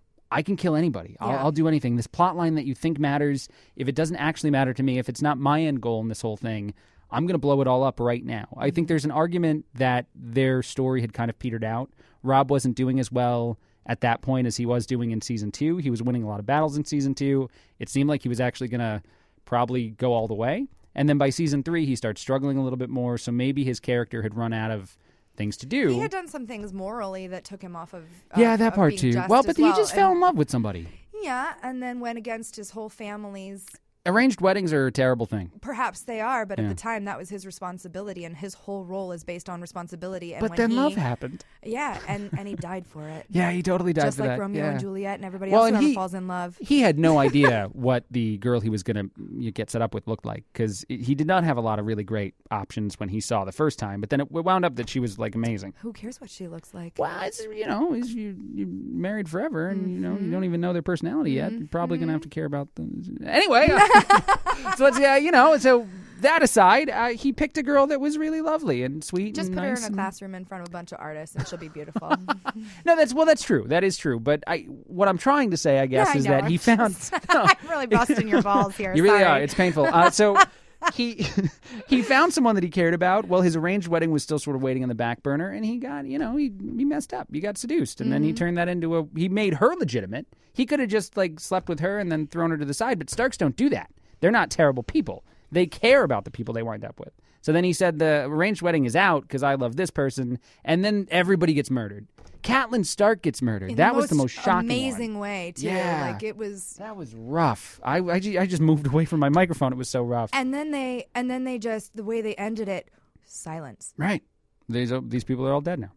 I can kill anybody. I'll, Yeah. I'll do anything. This plot line that you think matters, if it doesn't actually matter to me, if it's not my end goal in this whole thing, I'm going to blow it all up right now. I think there's an argument that their story had kind of petered out. Rob wasn't doing as well at that point as he was doing in season two. He was winning a lot of battles in season two. It seemed like he was actually going to probably go all the way. And then by season three, he starts struggling a little bit more. So maybe his character had run out of things to do. he had done some things morally that took him off of. yeah, of- that of part being too. just Well, as but he well. just And- fell in love with somebody. Yeah, and then went against his whole family's Arranged weddings are a terrible thing. Perhaps they are, but Yeah. at the time that was his responsibility, and his whole role is based on responsibility. And But when then he, love happened. Yeah, and, and he died for it. Yeah, he totally died Just for like that. Romeo yeah. and Juliet and everybody Well, else and who ever he- falls in love. He had no idea what the girl he was going to get set up with looked like, because he did not have a lot of really great options when he saw the first time. But then it wound up that she was like amazing. Who cares what she looks like? Well, it's, you know, it's, you you married forever, and you know you don't even know their personality yet. You're probably going to have to care about them anyway. uh, so let's yeah, you know. So that aside, uh, he picked a girl that was really lovely and sweet. Just and put nice her in a and- classroom in front of a bunch of artists, and she'll be beautiful. No, that's well, that's true. That is true. But I, what I'm trying to say, I guess, Yeah, I is know. that he I'm found. just- I'm really busting your balls here. You really Sorry. are. It's painful. Uh, so he he found someone that he cared about. Well, his arranged wedding was still sort of waiting on the back burner, and he got, you know, he he messed up. He got seduced, and then he turned that into a. He made her legitimate. He could have just like slept with her and then thrown her to the side. But Starks don't do that. They're not terrible people. They care about the people they wind up with. So then he said the arranged wedding is out because I love this person, and then everybody gets murdered. Catelyn Stark gets murdered. In that the was the most shocking amazing one. way too. Yeah. Like it was. That was rough. I, I, ju- I just moved away from my microphone. It was so rough. And then they and then they just the way they ended it, silence. Right. These are, these people are all dead now.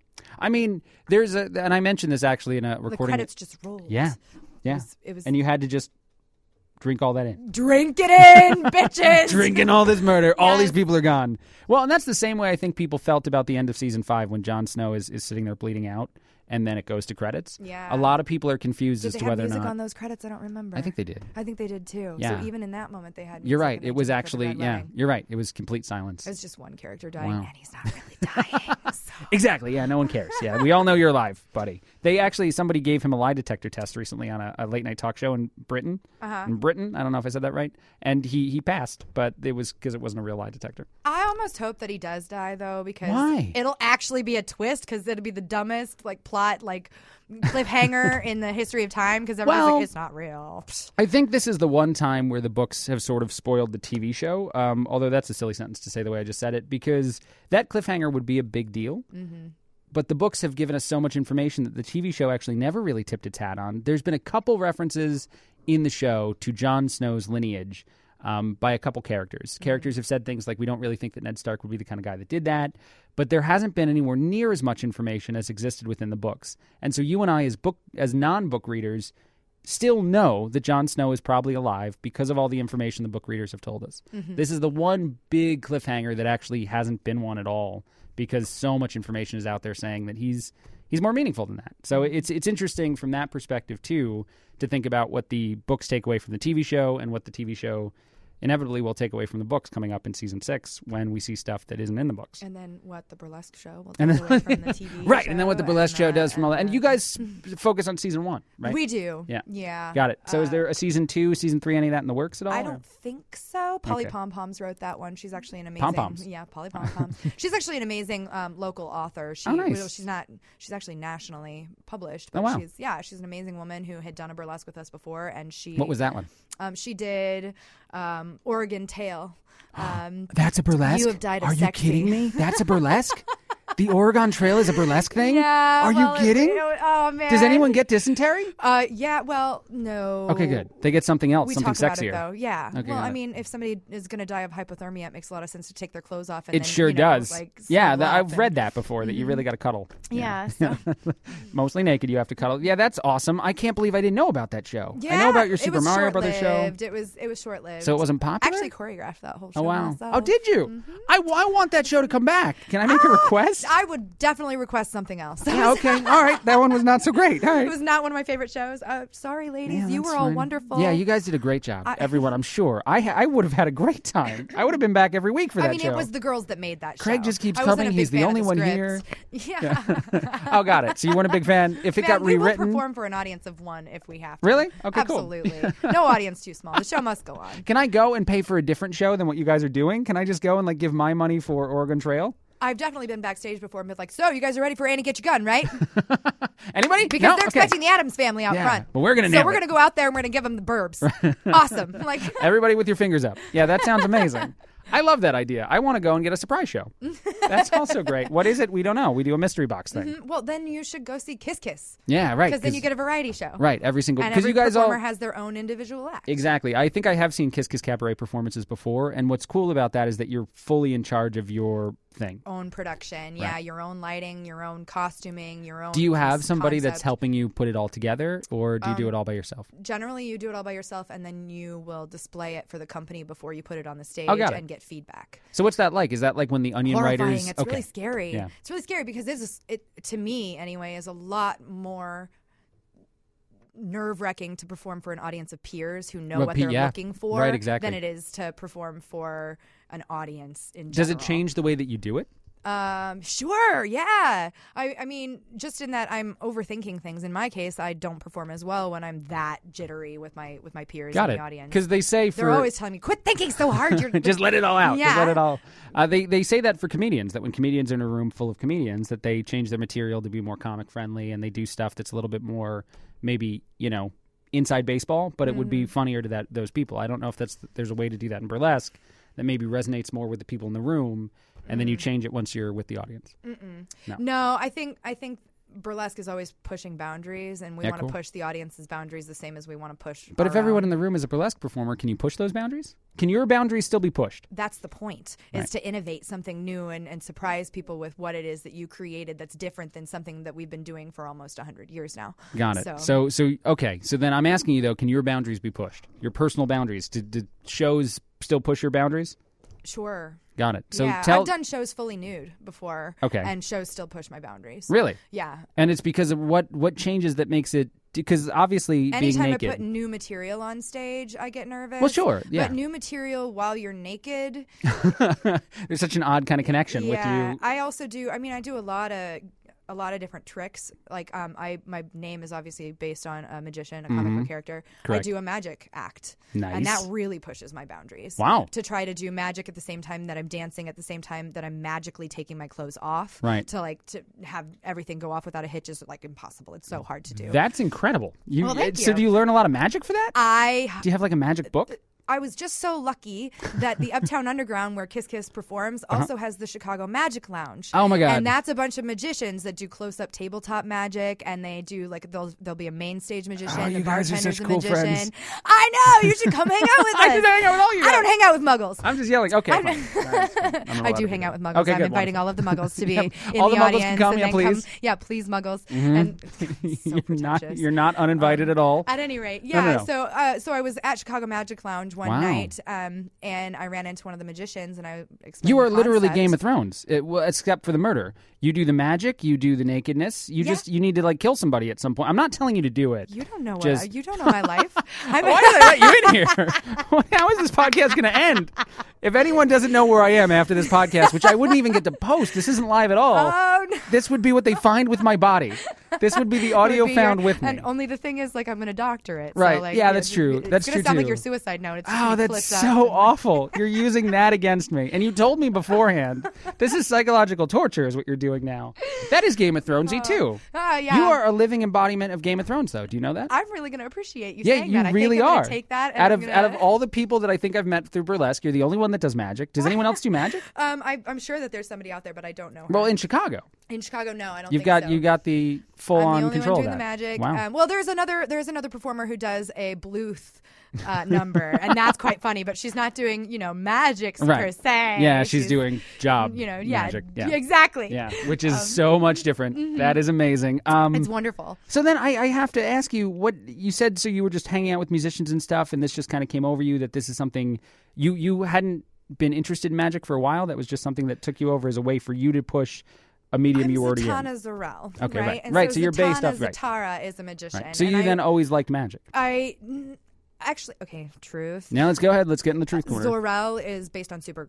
I mean, there's a, and I mentioned this actually in a The recording. credits just rolled. Yeah, yeah. It was, it was And you had to just drink all that in. drink it in, bitches. Drinking all this murder. All Yes. these people are gone. Well, and that's the same way I think people felt about the end of season five when Jon Snow is, is sitting there bleeding out, and then it goes to credits. Yeah. A lot of people are confused Did as they to have whether or music not. on those credits? I don't remember. I think they did. I think they did too. Yeah. So even in that moment, they had. You're music right. and they It was did for the actually, Red yeah, Wedding. you're right. It was complete silence. It was just one character dying, Wow. and he's not really dying. So. Exactly. Yeah, no one cares. Yeah, we all know you're alive, buddy. They actually, somebody gave him a lie detector test recently on a, a late night talk show in Britain. Uh-huh. In Britain, I don't know if I said that right, and he he passed, but it was because it wasn't a real lie detector. I almost hope that he does die though, because Why? it'll actually be a twist, because it'll be the dumbest like plot like cliffhanger in the history of time, because everyone's Well- like, it's not real. I think this is the one time where the books have sort of spoiled the T V show. Um, although that's a silly sentence to say the way I just said it, because that cliffhanger would be a big deal. Mm-hmm. But the books have given us so much information that the T V show actually never really tipped its hat on. There's been a couple references in the show to Jon Snow's lineage um, by a couple characters. Mm-hmm. Characters have said things like, we don't really think that Ned Stark would be the kind of guy that did that. But there hasn't been anywhere near as much information as existed within the books. And so you and I, as book as non-book readers, still know that Jon Snow is probably alive because of all the information the book readers have told us. Mm-hmm. This is the one big cliffhanger that actually hasn't been one at all, because so much information is out there saying that he's he's more meaningful than that. So it's it's interesting from that perspective too, to think about what the books take away from the T V show and what the T V show inevitably will take away from the books coming up in season six when we see stuff that isn't in the books. And then what the burlesque show will And take then- away from the T V Right, show, and then what the burlesque show the- does from all that. And the- you guys focus on season one, right? We do. Yeah. Yeah. Got it. So is Uh, there a season two, season three, any of that in the works at all? I or- don't think so. Polly Okay. Pom Poms wrote that one. She's actually an amazing. Pom-poms. Yeah, Polly Pom Poms. She's actually an amazing um, local author. She, Oh, nice. well, she's not. She's actually nationally published. But Oh, wow. She's yeah. She's an amazing woman who had done a burlesque with us before, and she. What was that one? Um, she did um, Oregon Tale. Um, That's a burlesque? You have died of Are you sexy. kidding me? That's a burlesque? The Oregon Trail is a burlesque thing? yeah. Are well, you kidding? It, it, oh man. Does anyone get dysentery? Uh, yeah. Well, no. Okay, good. They get something else, We something talk about sexier. it though. Yeah. Okay, well, got I it. mean, if somebody is going to die of hypothermia, it makes a lot of sense to take their clothes off. And It then, sure you know, does. Like, yeah, snuggle that, up I've and- read that before, that you really got to cuddle. Yeah. So. Mostly naked, you have to cuddle. Yeah, that's awesome. I can't believe I didn't know about that show. Yeah, I know about your it Super was Mario Brothers show. short-lived. It was it was short lived. So it wasn't popular? Actually choreographed that whole show. Oh, wow. myself. Oh, did you? I, I want that show to come back. Can I make a request? I would definitely request something else. Yeah, okay. All right. That one was not so great. All right. It was not one of my favorite shows. Uh, sorry, ladies. Yeah, you that's were all fine. wonderful. Yeah, you guys did a great job. I- Everyone, I'm sure. I ha- I would have had a great time. I would have been back every week for I that mean, show. it was the girls that made that show. Craig just keeps I wasn't coming. a big He's the fan of only one script. Yeah. Oh, got it. So you weren't a big fan. If it Man, got we will rewritten, perform for an audience of one if we have to. Really? Okay, cool. Absolutely. No audience too small. The show must go on. can I go and pay for a different show than what you guys are doing? Can I just go and like give my money for Oregon Trail? I've definitely been backstage before and been like, so you guys are ready for Annie Get Your Gun, right? Anybody? Because No? they're Okay. expecting the Addams family out Yeah, front. but we're gonna So nail we're it. going to go out there and we're going to give them the burbs. Awesome. Like, Everybody with your fingers up. Yeah, that sounds amazing. I love that idea. I want to go and get a surprise show. That's also great. What is it? We don't know. We do a mystery box thing. Mm-hmm. Well, then you should go see Kiss Kiss. Yeah, right. Because then you get a variety show. Right, every single. And Because every you guys performer all has their own individual act. exactly. I think I have seen Kiss Kiss Cabaret performances before, and what's cool about that is that you're fully in charge of your thing. Own production, yeah, Right. your own lighting, your own costuming, your own. Do you have cons- somebody that's concept. helping you put it all together, or do you do it all by yourself? Generally, you do it all by yourself, and then you will display it for the company before you put it on the stage Oh, got it. and get feedback. So what's that like? Is that like when the Onion Horrifying. writers? It's okay. really scary. Yeah. It's really scary because this is it to me anyway is a lot more nerve wracking to perform for an audience of peers who know Well, what pe- they're yeah. looking for Right, exactly. than it is to perform for an audience in Does general. it change the way that you do it? Um, sure, yeah. I, I mean, just in that I'm overthinking things. In my case, I don't perform as well when I'm that jittery with my with my peers Got in it. the audience. Because they say for They're always telling me, "Quit thinking so hard." You're just let it all out. Just Yeah. let it all. Uh, they they say that for comedians, that when comedians are in a room full of comedians, that they change their material to be more comic friendly, and they do stuff that's a little bit more maybe you know inside baseball, but it would be funnier to that those people. I don't know if that's there's a way to do that in burlesque that maybe resonates more with the people in the room, and then you change it once you're with the audience. No. No, I think I think burlesque is always pushing boundaries, and we Yeah, want to cool. push the audience's boundaries the same as we want to push. But our if everyone own. in the room is a burlesque performer, can you push those boundaries? Can your boundaries still be pushed? That's the point, is Right. to innovate something new and, and surprise people with what it is that you created that's different than something that we've been doing for almost one hundred years now. Got it. So, So, so okay. So then I'm asking you though, can your boundaries be pushed? Your personal boundaries? Did, did shows still push your boundaries? sure. Got it. So yeah, tell. I've done shows fully nude before. Okay. And shows still push my boundaries. Really? Yeah. And it's because of what what changes that makes it because obviously Anytime being I naked. put new material on stage, I get nervous. Well, sure, yeah. But new material while you're naked. There's such an odd kind of connection yeah. with you. I also do. I mean, I do a lot of a lot of different tricks. Like, um, I my name is obviously based on a magician, a comic book character. Correct. I do a magic act, Nice. and that really pushes my boundaries. Wow. To try to do magic at the same time that I'm dancing, at the same time that I'm magically taking my clothes off. Right. To like to have everything go off without a hitch is like impossible. It's so hard to do. That's incredible. You, Well, thank so you. do you learn a lot of magic for that? I Do you have like a magic book? I was just so lucky that the Uptown Underground, where Kiss Kiss performs, also has the Chicago Magic Lounge. Uh-huh. Oh, my God. And that's a bunch of magicians that do close-up tabletop magic, and they do like there'll there'll be a main stage magician, Oh, the you guys are bartender's such a cool magician. friends. I know, you should come hang out with us. I should hang out with all you I don't guys. hang out with Muggles. I'm just yelling. Okay. I'm- fine. All right, that's fine. I'm not I allowed do to hang that. out with Muggles. Okay, I'm good, inviting wonderful. all of the Muggles to be Yep. in All the the Muggles audience. can come, and yeah, then please. Come, yeah, please, Muggles. Mhm. And so you're not pretentious. you're not uninvited at all. At any rate, No, yeah. no, no. So, uh, so I was at Chicago Magic Lounge one Wow. night, um, and I ran into one of the magicians, and I explained You the are literally concept. Game of Thrones, it, well, except for the murder. You do the magic, you do the nakedness. You Yeah. just you need to like kill somebody at some point. I'm not telling you to do it. You don't know Just- what you don't know my life. I'm, Why did I let you in here? How is this podcast going to end? If anyone doesn't know where I am after this podcast, which I wouldn't even get to post, this isn't live at all. Oh, no. This would be what they find with my body. This would be the audio Would be found your- with me. And only the thing is, like, I'm going to doctor it. Right. So, like, Yeah, it- that's true. It's That's gonna true, sound like too. your suicide note. It's just Oh, gonna be that's clipped so up. awful. You're using that against me. And you told me beforehand. This is psychological torture is what you're doing now. That is Game of Thronesy, too. Ah, yeah. You are a living embodiment of Game of Thrones, though. Do you know that? I'm really going to appreciate you yeah, saying you that. really I think I'm are. gonna take that. And out I'm of gonna, out of all the people that I think I've met through burlesque, you're the only one that does magic. Does anyone else do magic? um, I, I'm sure that there's somebody out there, but I don't know her. Well, in Chicago, in Chicago, no, I don't. you've think got so. you got the full I'm on the only control one of doing that. the magic. Wow. Um, well, there's another there's another performer who does a Bluth uh, number, and that's quite funny. But she's not doing you know magic per Right. se. Yeah, she's, doing job. you know yeah, magic. Yeah. exactly. Yeah, which is so much different. That is amazing. Um, It's wonderful. so then I, I have to ask you what you said. So you were just hanging out with musicians and stuff, and this just kind of came over you that this is something you you hadn't been interested in magic for a while. That was just something that took you over as a way for you to push a medium I'm you were already in. Zatanna Zarel. Okay, right. right. And Right, So, so you're based Zatanna off- right. Zatara is a magician. Right. So and you I, then always liked magic. I n- actually okay. Truth. Now let's go ahead. Let's get in the truth corner. Zor-El is based on Supergirl.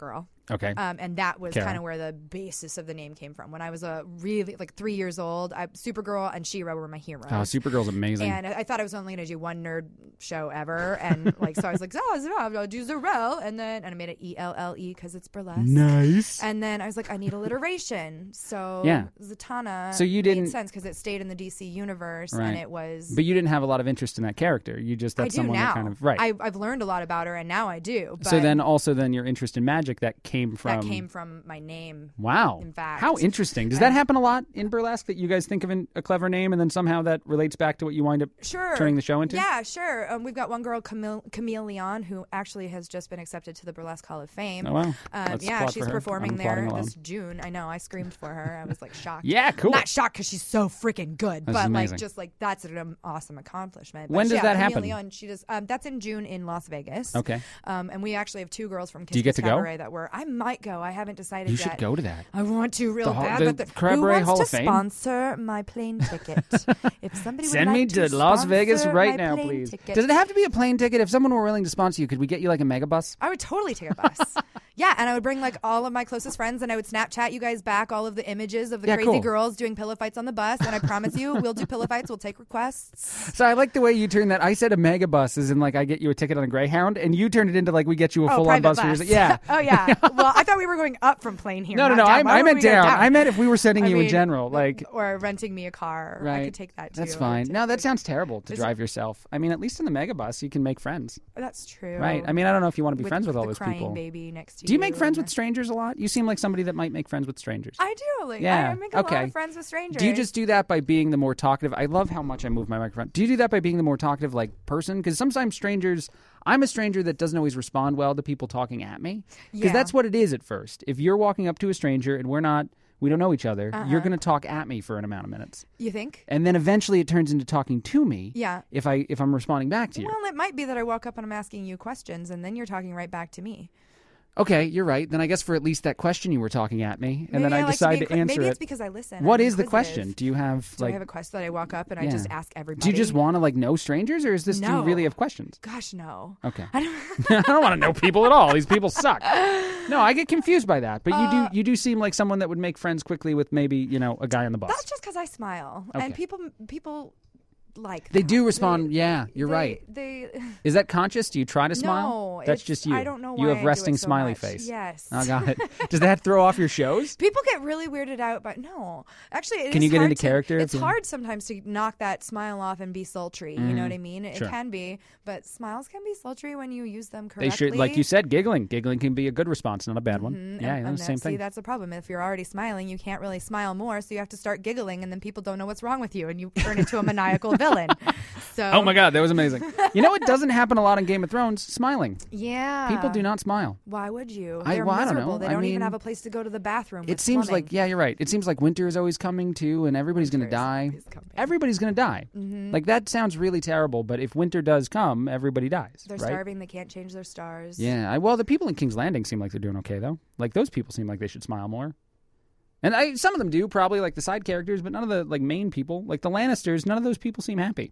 Okay. Um, and that was Kara. kind of where the basis of the name came from. When I was a really like three years old, I, Supergirl and She-Ra were my heroes. Oh, Supergirl's amazing. And I, I thought I was only going to do one nerd show ever, and like so I was like, oh, I'll do Zarel, and then and I made it E L L E because it's burlesque. Nice. And then I was like, I need alliteration, so Yeah. Zatanna. So you made didn't- sense because it stayed in the D C universe, Right. and it was. But you didn't have a lot of interest in that character. You just that's I do someone now. that kind of right. I, I've learned a lot about her, and now I do. But so then also then your interest in magic that came from that came from my name. Wow. In fact. How interesting. Does that happen a lot in burlesque that you guys think of an, a clever name and then somehow that relates back to what you wind up Sure. turning the show into? Yeah, sure. Um, we've got one girl, Camille, Camille Leon, who actually has just been accepted to the Burlesque Hall of Fame. Oh, wow. Um, Let's yeah, applaud she's for her. performing I'm there applauding along. this June. I know. I screamed for her. I was like shocked. Yeah, cool. Not shocked because she's so freaking good, This but is like amazing. just like that's an um, awesome accomplishment. When but, does yeah, that Camille happen? Leon, she does. Um, that's in June in Las Vegas. Okay. Um, and we actually have two girls from Kiss Do you get Kiss to go? Cabaret that were. I might go. I haven't decided You yet. should go to that. I want to real The hall- bad. the but the, Cabaret who wants Hall to of Fame? sponsor my plane ticket? If somebody would Send like me to to Las Vegas sponsor right my now, plane please. ticket. Does it have to be a plane ticket? If someone were willing to sponsor you, could we get you like a mega bus? I would totally take a bus. Yeah, and I would bring like all of my closest friends, and I would Snapchat you guys back all of the images of the Yeah, crazy cool. girls doing pillow fights on the bus. And I promise you, we'll do pillow fights. We'll take requests. So I like the way you turned that. I said a mega bus is in like I get you a ticket on a Greyhound, and you turned it into like we get you a Oh, full on private bus. for bus. your- Yeah. oh yeah. Well, I thought we were going up from plane here. No, no, not no. I, down. Why I would meant we go down. down. I meant if we were sending I you in mean, general, like or renting me a car. right. I could take that too. That's I would fine. take No, that it. sounds terrible to There's- drive yourself. I mean, at least in the mega bus, you can make friends, That's true. right? I mean, I don't know if you want to be with friends with all the those crying people. baby next to Do you make friends and with strangers a lot? You seem like somebody that might make friends with strangers. I do. Like, Yeah, I make a lot okay. of friends with strangers. Do you just do that by being the more talkative? I love how much I move my microphone. Do you do that by being the more talkative, like person? Because sometimes strangers, I'm a stranger that doesn't always respond well to people talking at me. Because Yeah. that's what it is at first. If you're walking up to a stranger and we're not, we don't know each other, Uh-uh. you're going to talk at me for an amount of minutes, You think? and then eventually it turns into talking to me. Yeah. If I if I'm responding back to you. Well, it might be that I walk up and I'm asking you questions, and then you're talking right back to me. Okay, you're right. Then I guess for at least that question you were talking at me, and Maybe then I, like decide be to, inqui- answer Maybe it. it's because I listen. What I'm is the inquisitive. question? Do you have Do like? I have a question that I walk up and Yeah. I just ask everybody? Do you just want to like know strangers, or is this? Do you No. really have questions? Gosh, no. Okay. I don't. I don't want to know people at all. These people suck. No, I get confused by that. But you Uh, do you do seem like someone that would make friends quickly with maybe, you know, a guy on the bus. That's just because I smile, Okay. and people people like. They that. do respond. They- yeah, you're they- right. They. Is that conscious? Do you try to smile? No, That's it's- just you. I don't know You why have I do resting it so smiley much. face. Yes. I got it. Does that throw off your shows? People get really weirded out, but no, actually, it Can is you get hard into to- character if It's you- hard sometimes to knock that smile off and be sultry. You know what I mean? It Sure. can be, but smiles can be sultry when you use them They correctly. should, like you said, giggling. Giggling can be a good response, not a bad one. Mhm, Yeah, and, yeah, and same that- See, thing. that's the problem. If you're already smiling, you can't really smile more, so you have to start giggling, and then people don't know what's wrong with you, and you turn into a maniacal villain. So, Oh my God, that was amazing. You know, it doesn't happen a lot in Game of Thrones. Smiling. yeah, People do not smile. Why would you? I- They're well, I don't miserable. know. They I don't even mean, have a place to go to the bathroom. It with seems plumbing. like, yeah, you're right. It seems like winter is always coming too, and everybody's going to Winter is die. always coming. Everybody's going to die. Mhm. Like that sounds really terrible, but if winter does come, everybody dies. They're right? starving. They can't change their stars. Yeah. I, well, the people in King's Landing seem like they're doing okay though. Like those people seem like they should smile more. And I, some of them do, probably like the side characters, but none of the like main people, like the Lannisters. None of those people seem happy.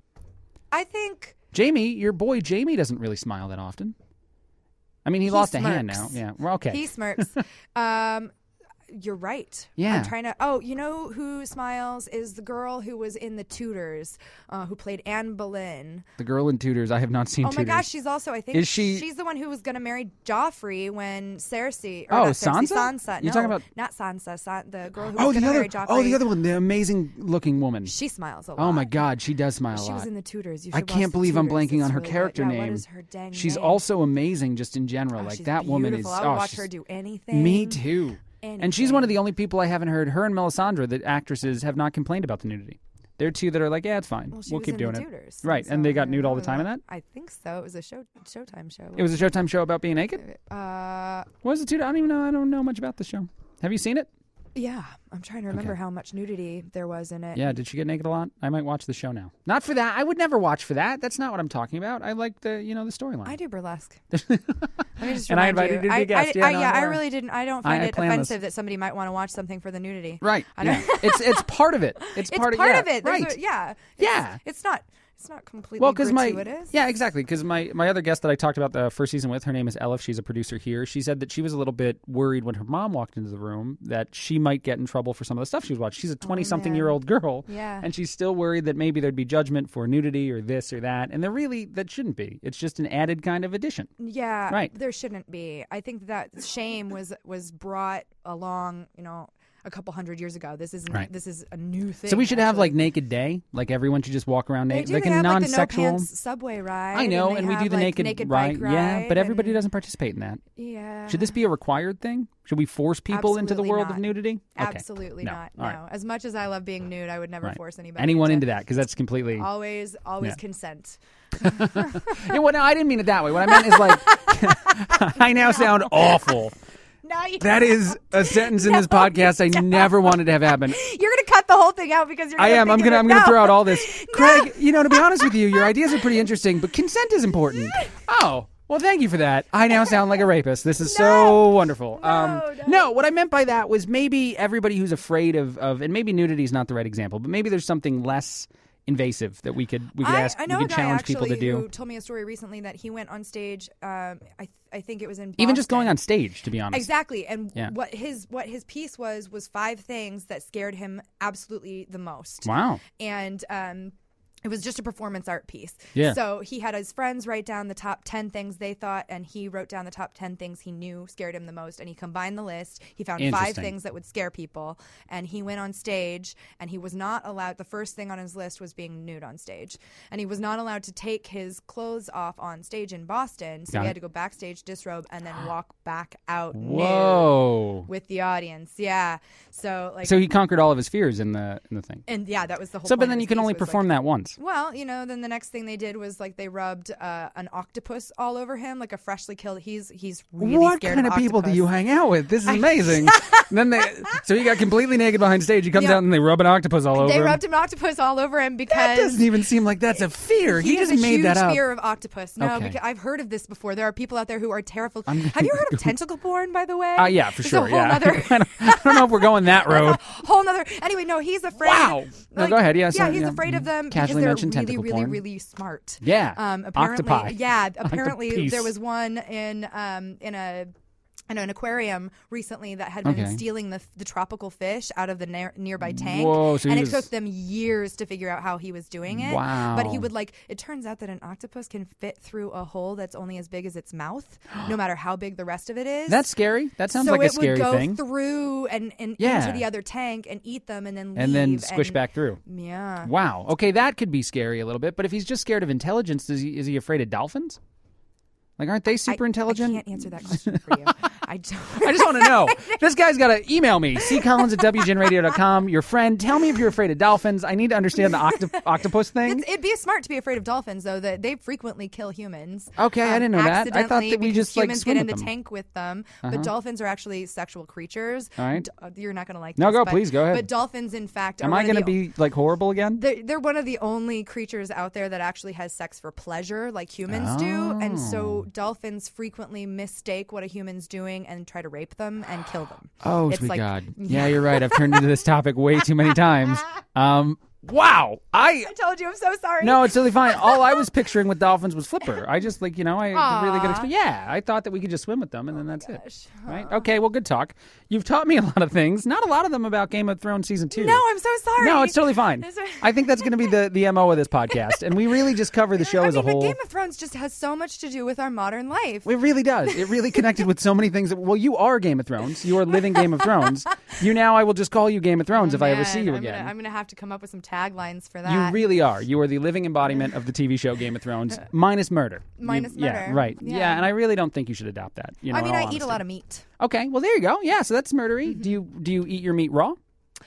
I think. Jamie, your boy Jamie, doesn't really smile that often. I mean, he, He lost a hand now. smirks. Yeah. Well, okay. He smirks. um, you're right. Yeah. I'm trying to. Oh, you know who smiles is the girl who was in The Tudors, uh, who played Anne Boleyn. The girl in Tudors. I have not seen Oh my Tudors. gosh, she's also. I think Is she- She's the one who was going to marry Joffrey when Cersei. Or Oh, not Cersei, Sansa? Sansa. You're no, talking about- not Sansa. San, the girl who Oh, was the going to other. marry Joffrey. Oh, the other one. The amazing-looking woman. She smiles a lot. Oh my God, she does smile a She lot. was in The Tudors. You I should watch can't The believe I'm Tudors. blanking It's on her really character good. Yeah, name. What is her dang She's name? also amazing, just in general. Oh, like she's that woman is. beautiful. I would oh, watch she's- her do anything. Me too. And she's one of the only people I haven't heard. Her and Melisandre, the actresses, have not complained about the nudity. They're two that are like, yeah, it's fine. Well, she we'll was keep in doing the it. Tudors, Right, so and they got I nude all the know time in that. I think so. It was a show Showtime show. It was a Showtime show about being naked. Uh, What was the Tudor? I don't even know. I don't know much about the show. Have you seen it? yeah, I'm trying to remember Okay. how much nudity there was in it. Yeah. Did she get naked a lot? I might watch the show now. Not for that. I would never watch for that. That's not what I'm talking about. I like the you know the storyline. I do burlesque. Let me just And I remind invited you to be I, a guest. I, Yeah, I, no, yeah, I'm I aware. really didn't. I don't I- find I it planned this. offensive that somebody might want to watch something for the nudity. Right. I Yeah. don't- it's it's part of it. It's, It's part, part of, of yeah, it. There's Right. a- yeah. It's, Yeah. It's not. it's not completely well, because my gratuitous. yeah, exactly. Because my, my other guest that I talked about the first season with, her name is Elif. She's a producer here. She said that she was a little bit worried when her mom walked into the room that she might get in trouble for some of the stuff she was watching. She's a twenty-something-year-old girl, Yeah. and she's still worried that maybe there'd be judgment for nudity or this or that, and there really that shouldn't be. It's just an added kind of addition. Yeah, Right. there shouldn't be. I think that shame was was brought along, you know, a couple hundred years ago. This isn't. Right. This is a new thing. So we should have actually. like Naked Day, like everyone should just walk around They naked, do. like They a have, non-sexual. Like, the no pants subway ride. I know, and, and we have, do the like, naked, naked ride. bike Yeah, ride but everybody and- doesn't participate in that. Yeah. Should this be a required thing? Should we force people into the Absolutely world not. of nudity? Okay. Absolutely No. not. All No. right. As much as I love being nude, I would never Right. force anybody. Anyone into, into that because that's completely. Always, always Yeah. consent. Yeah, well, no, I didn't mean it that way. What I meant is like, I now sound awful. No, you That is a sentence in this podcast I never wanted to have happen. You're gonna cut the whole thing out because you're. I Gonna am. I'm think gonna. of I'm it. gonna No. throw out all this. Craig, you know, to be honest with you, your ideas are pretty interesting, but consent is important. Oh. Well, thank you for that. I now sound like a rapist. This is No. so wonderful. No, um, no. no, what I meant by that was maybe everybody who's afraid of, of, and maybe nudity is not the right example, but maybe there's something less invasive that we could we could I, ask, I know we a could guy challenge actually people to do. who told me a story recently that he went on stage. Um, I I think it was in Boston. Even just going on stage, to be honest. Exactly, and Yeah. what his what his piece was was five things that scared him absolutely the most. Wow. And um, it was just a performance art piece. Yeah. So he had his friends write down the top ten things they thought, and he wrote down the top ten things he knew scared him the most. And he combined the list. He found five Interesting. things that would scare people, and he went on stage. And he was not allowed. The first thing on his list was being nude on stage, and he was not allowed to take his clothes off on stage in Boston. So Got he it. had to go backstage, disrobe, and then walk back out Whoa. nude with the audience. Yeah. So like. So he conquered all of his fears in the in the thing. and yeah, that was the whole. So, point but of then his you can piece only was, like, perform that once. Well, you know, then the next thing they did was like they rubbed uh, an octopus all over him, like a freshly killed. He's he's really What scared kind of people do octopus. you hang out with? This is amazing. And then they, so he got completely naked behind stage. He comes Yeah. out and they rub an octopus all over They him. rubbed an octopus all over him That because doesn't even seem like that's a fear. He, he has just a made huge that up. fear of octopus. No, Okay. because I've heard of this before. There are people out there who are terrified. I'm- Have you heard of tentacle porn, by the way? Uh, yeah, for It's sure. A whole Yeah, nother, I, don't, I don't know if we're going that road. whole nother. Anyway, no, he's afraid. Wow. No, like- go ahead. Yeah, yeah, so, he's yeah. afraid of them Casually because they're mentioned really, tentacle really, porn. really smart. Yeah. Um, apparently, Octopi. yeah. Apparently, Octopiece. there was one in um in a. in an aquarium recently that had been Okay. stealing the the tropical fish out of the ne- nearby tank. Whoa, so he and it was- took them years to figure out how he was doing it. Wow. But he would like. It turns out that an octopus can fit through a hole that's only as big as its mouth, no matter how big the rest of it is. That's scary. That sounds so like a it scary would go thing. through and, and Yeah. into the other tank and eat them and then leave And then squish and- back through. Yeah. Wow. Okay, that could be scary a little bit. But if he's just scared of intelligence, is he, is he afraid of dolphins? Like, aren't they super I, intelligent? I can't answer that question for you. I don't. I just want to know. This guy's got to email me, c collins at w g n radio dot com. Your friend, tell me if you're afraid of dolphins. I need to understand the octo- octopus thing. It's, it'd be smart to be afraid of dolphins, though. That they frequently kill humans. Okay, I didn't know that. I thought accidentally that we because just, like, humans swim get in with the them. tank with them. Uh-huh. But dolphins are actually sexual creatures. All right. D- uh, You're not going to like. No, this, go, but- please, go ahead. But dolphins, in fact, are Am one I of going to the- be, like, horrible again? They're, they're one of the only creatures out there that actually has sex for pleasure, like humans do, and Oh. so dolphins frequently mistake what a human's doing and try to rape them and kill them. Oh, It's sweet like- God. Yeah, you're right. I've turned into this topic way too many times. Um, wow. I... I told you, I'm so sorry. No, it's totally fine. All I was picturing with dolphins was Flipper. I just, like, you know, I had a really good Aw. experience. Yeah, I thought that we could just swim with them, and then that's it. Gosh. Right? Okay, well, good talk. You've taught me a lot of things. Not a lot of them about Game of Thrones Season two. No, I'm so sorry. No, it's totally fine. Is there- I think that's going to be the, the M O of this podcast, and we really just cover the show I as mean, a whole. but Game of Thrones just has so much to do with our modern life. It really does. It really connected with so many things. That, well, you are Game of Thrones. You are living Game of Thrones. You now, I will just call you Game of Thrones Oh, if I ever man, see you I'm again. Gonna, I'm going to have to come up with some taglines for that. You really are. You are the living embodiment of the T V show Game of Thrones, minus murder. Minus You- Yeah, murder. right. Yeah. Yeah. and I really don't think you should adopt that. You know, I mean, in I all eat a honesty. lot of meat. Okay, well, there you go. Yeah, so that's murdery. Mm-hmm. Do you do you eat your meat raw?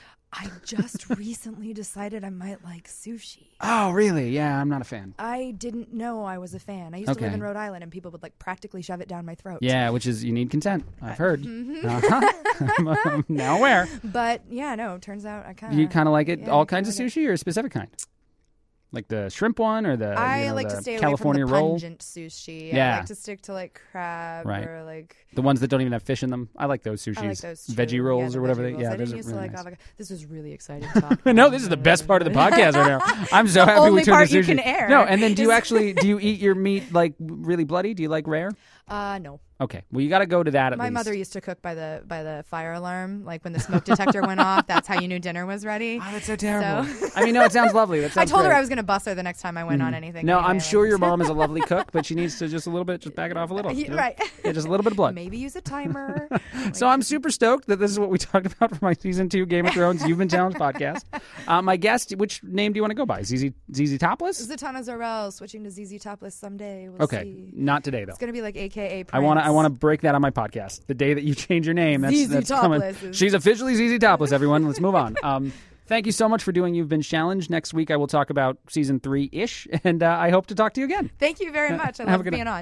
I just recently decided I might like sushi. Oh, really? Yeah, I'm not a fan. I didn't know I was a fan. I used to live Okay. in Rhode Island, and people would like practically shove it down my throat. Yeah, which is you need consent. I've heard. Mm-hmm. Uh-huh. I'm, I'm now aware. But yeah, no. Turns out I kind of. You kind of like it, yeah, all I kinds of kinda sushi or a specific kind? Like the shrimp one or the I you know, like the to stay California away from the roll? pungent sushi. Yeah. I like to stick to like crab Right. or like The ones that don't even have fish in them. I like those sushis. I like those too. Veggie rolls yeah, the or whatever. veggie They, rolls. yeah, I those didn't are used really to like nice. avocado. This was really exciting to talk. No, this is the best part of the podcast right now. I'm so The happy we only turned part to you sushi. can air No, and then do you is- actually do you eat your meat like really bloody? Do you like rare? Uh, no. Okay, well you got to go to that at My least. mother used to cook by the by the fire alarm, like when the smoke detector went off. That's how you knew dinner was ready. Oh, that's so terrible. So- I mean, no, it sounds lovely. That I sounds told her great. I was going to bust her the next time I went on anything. No, anyway, I'm like- sure your mom is a lovely cook, but she needs to just a little bit, just back it off a little. Yeah, you know? right. Yeah, just a little bit of blood. Maybe use a timer. So I'm super stoked that this is what we talked about for my season two Game of Thrones You've Been Challenged podcast. Uh, my guest, which name do you want to go by? Z Z Z Topless? Zatanna Zarel switching to Z Z Topless someday. We'll Okay, see. not today though. It's going to be like A K A Prince. I want to. I want to break that on my podcast. The day that you change your name, that's, Z Z that's coming. Topless is- She's officially Z Z Topless. Everyone, let's move on. Um, thank you so much for doing You've Been Challenged. Next week I will talk about season three ish, and uh, I hope to talk to you again. Thank you very much. I Have a love good being night. on.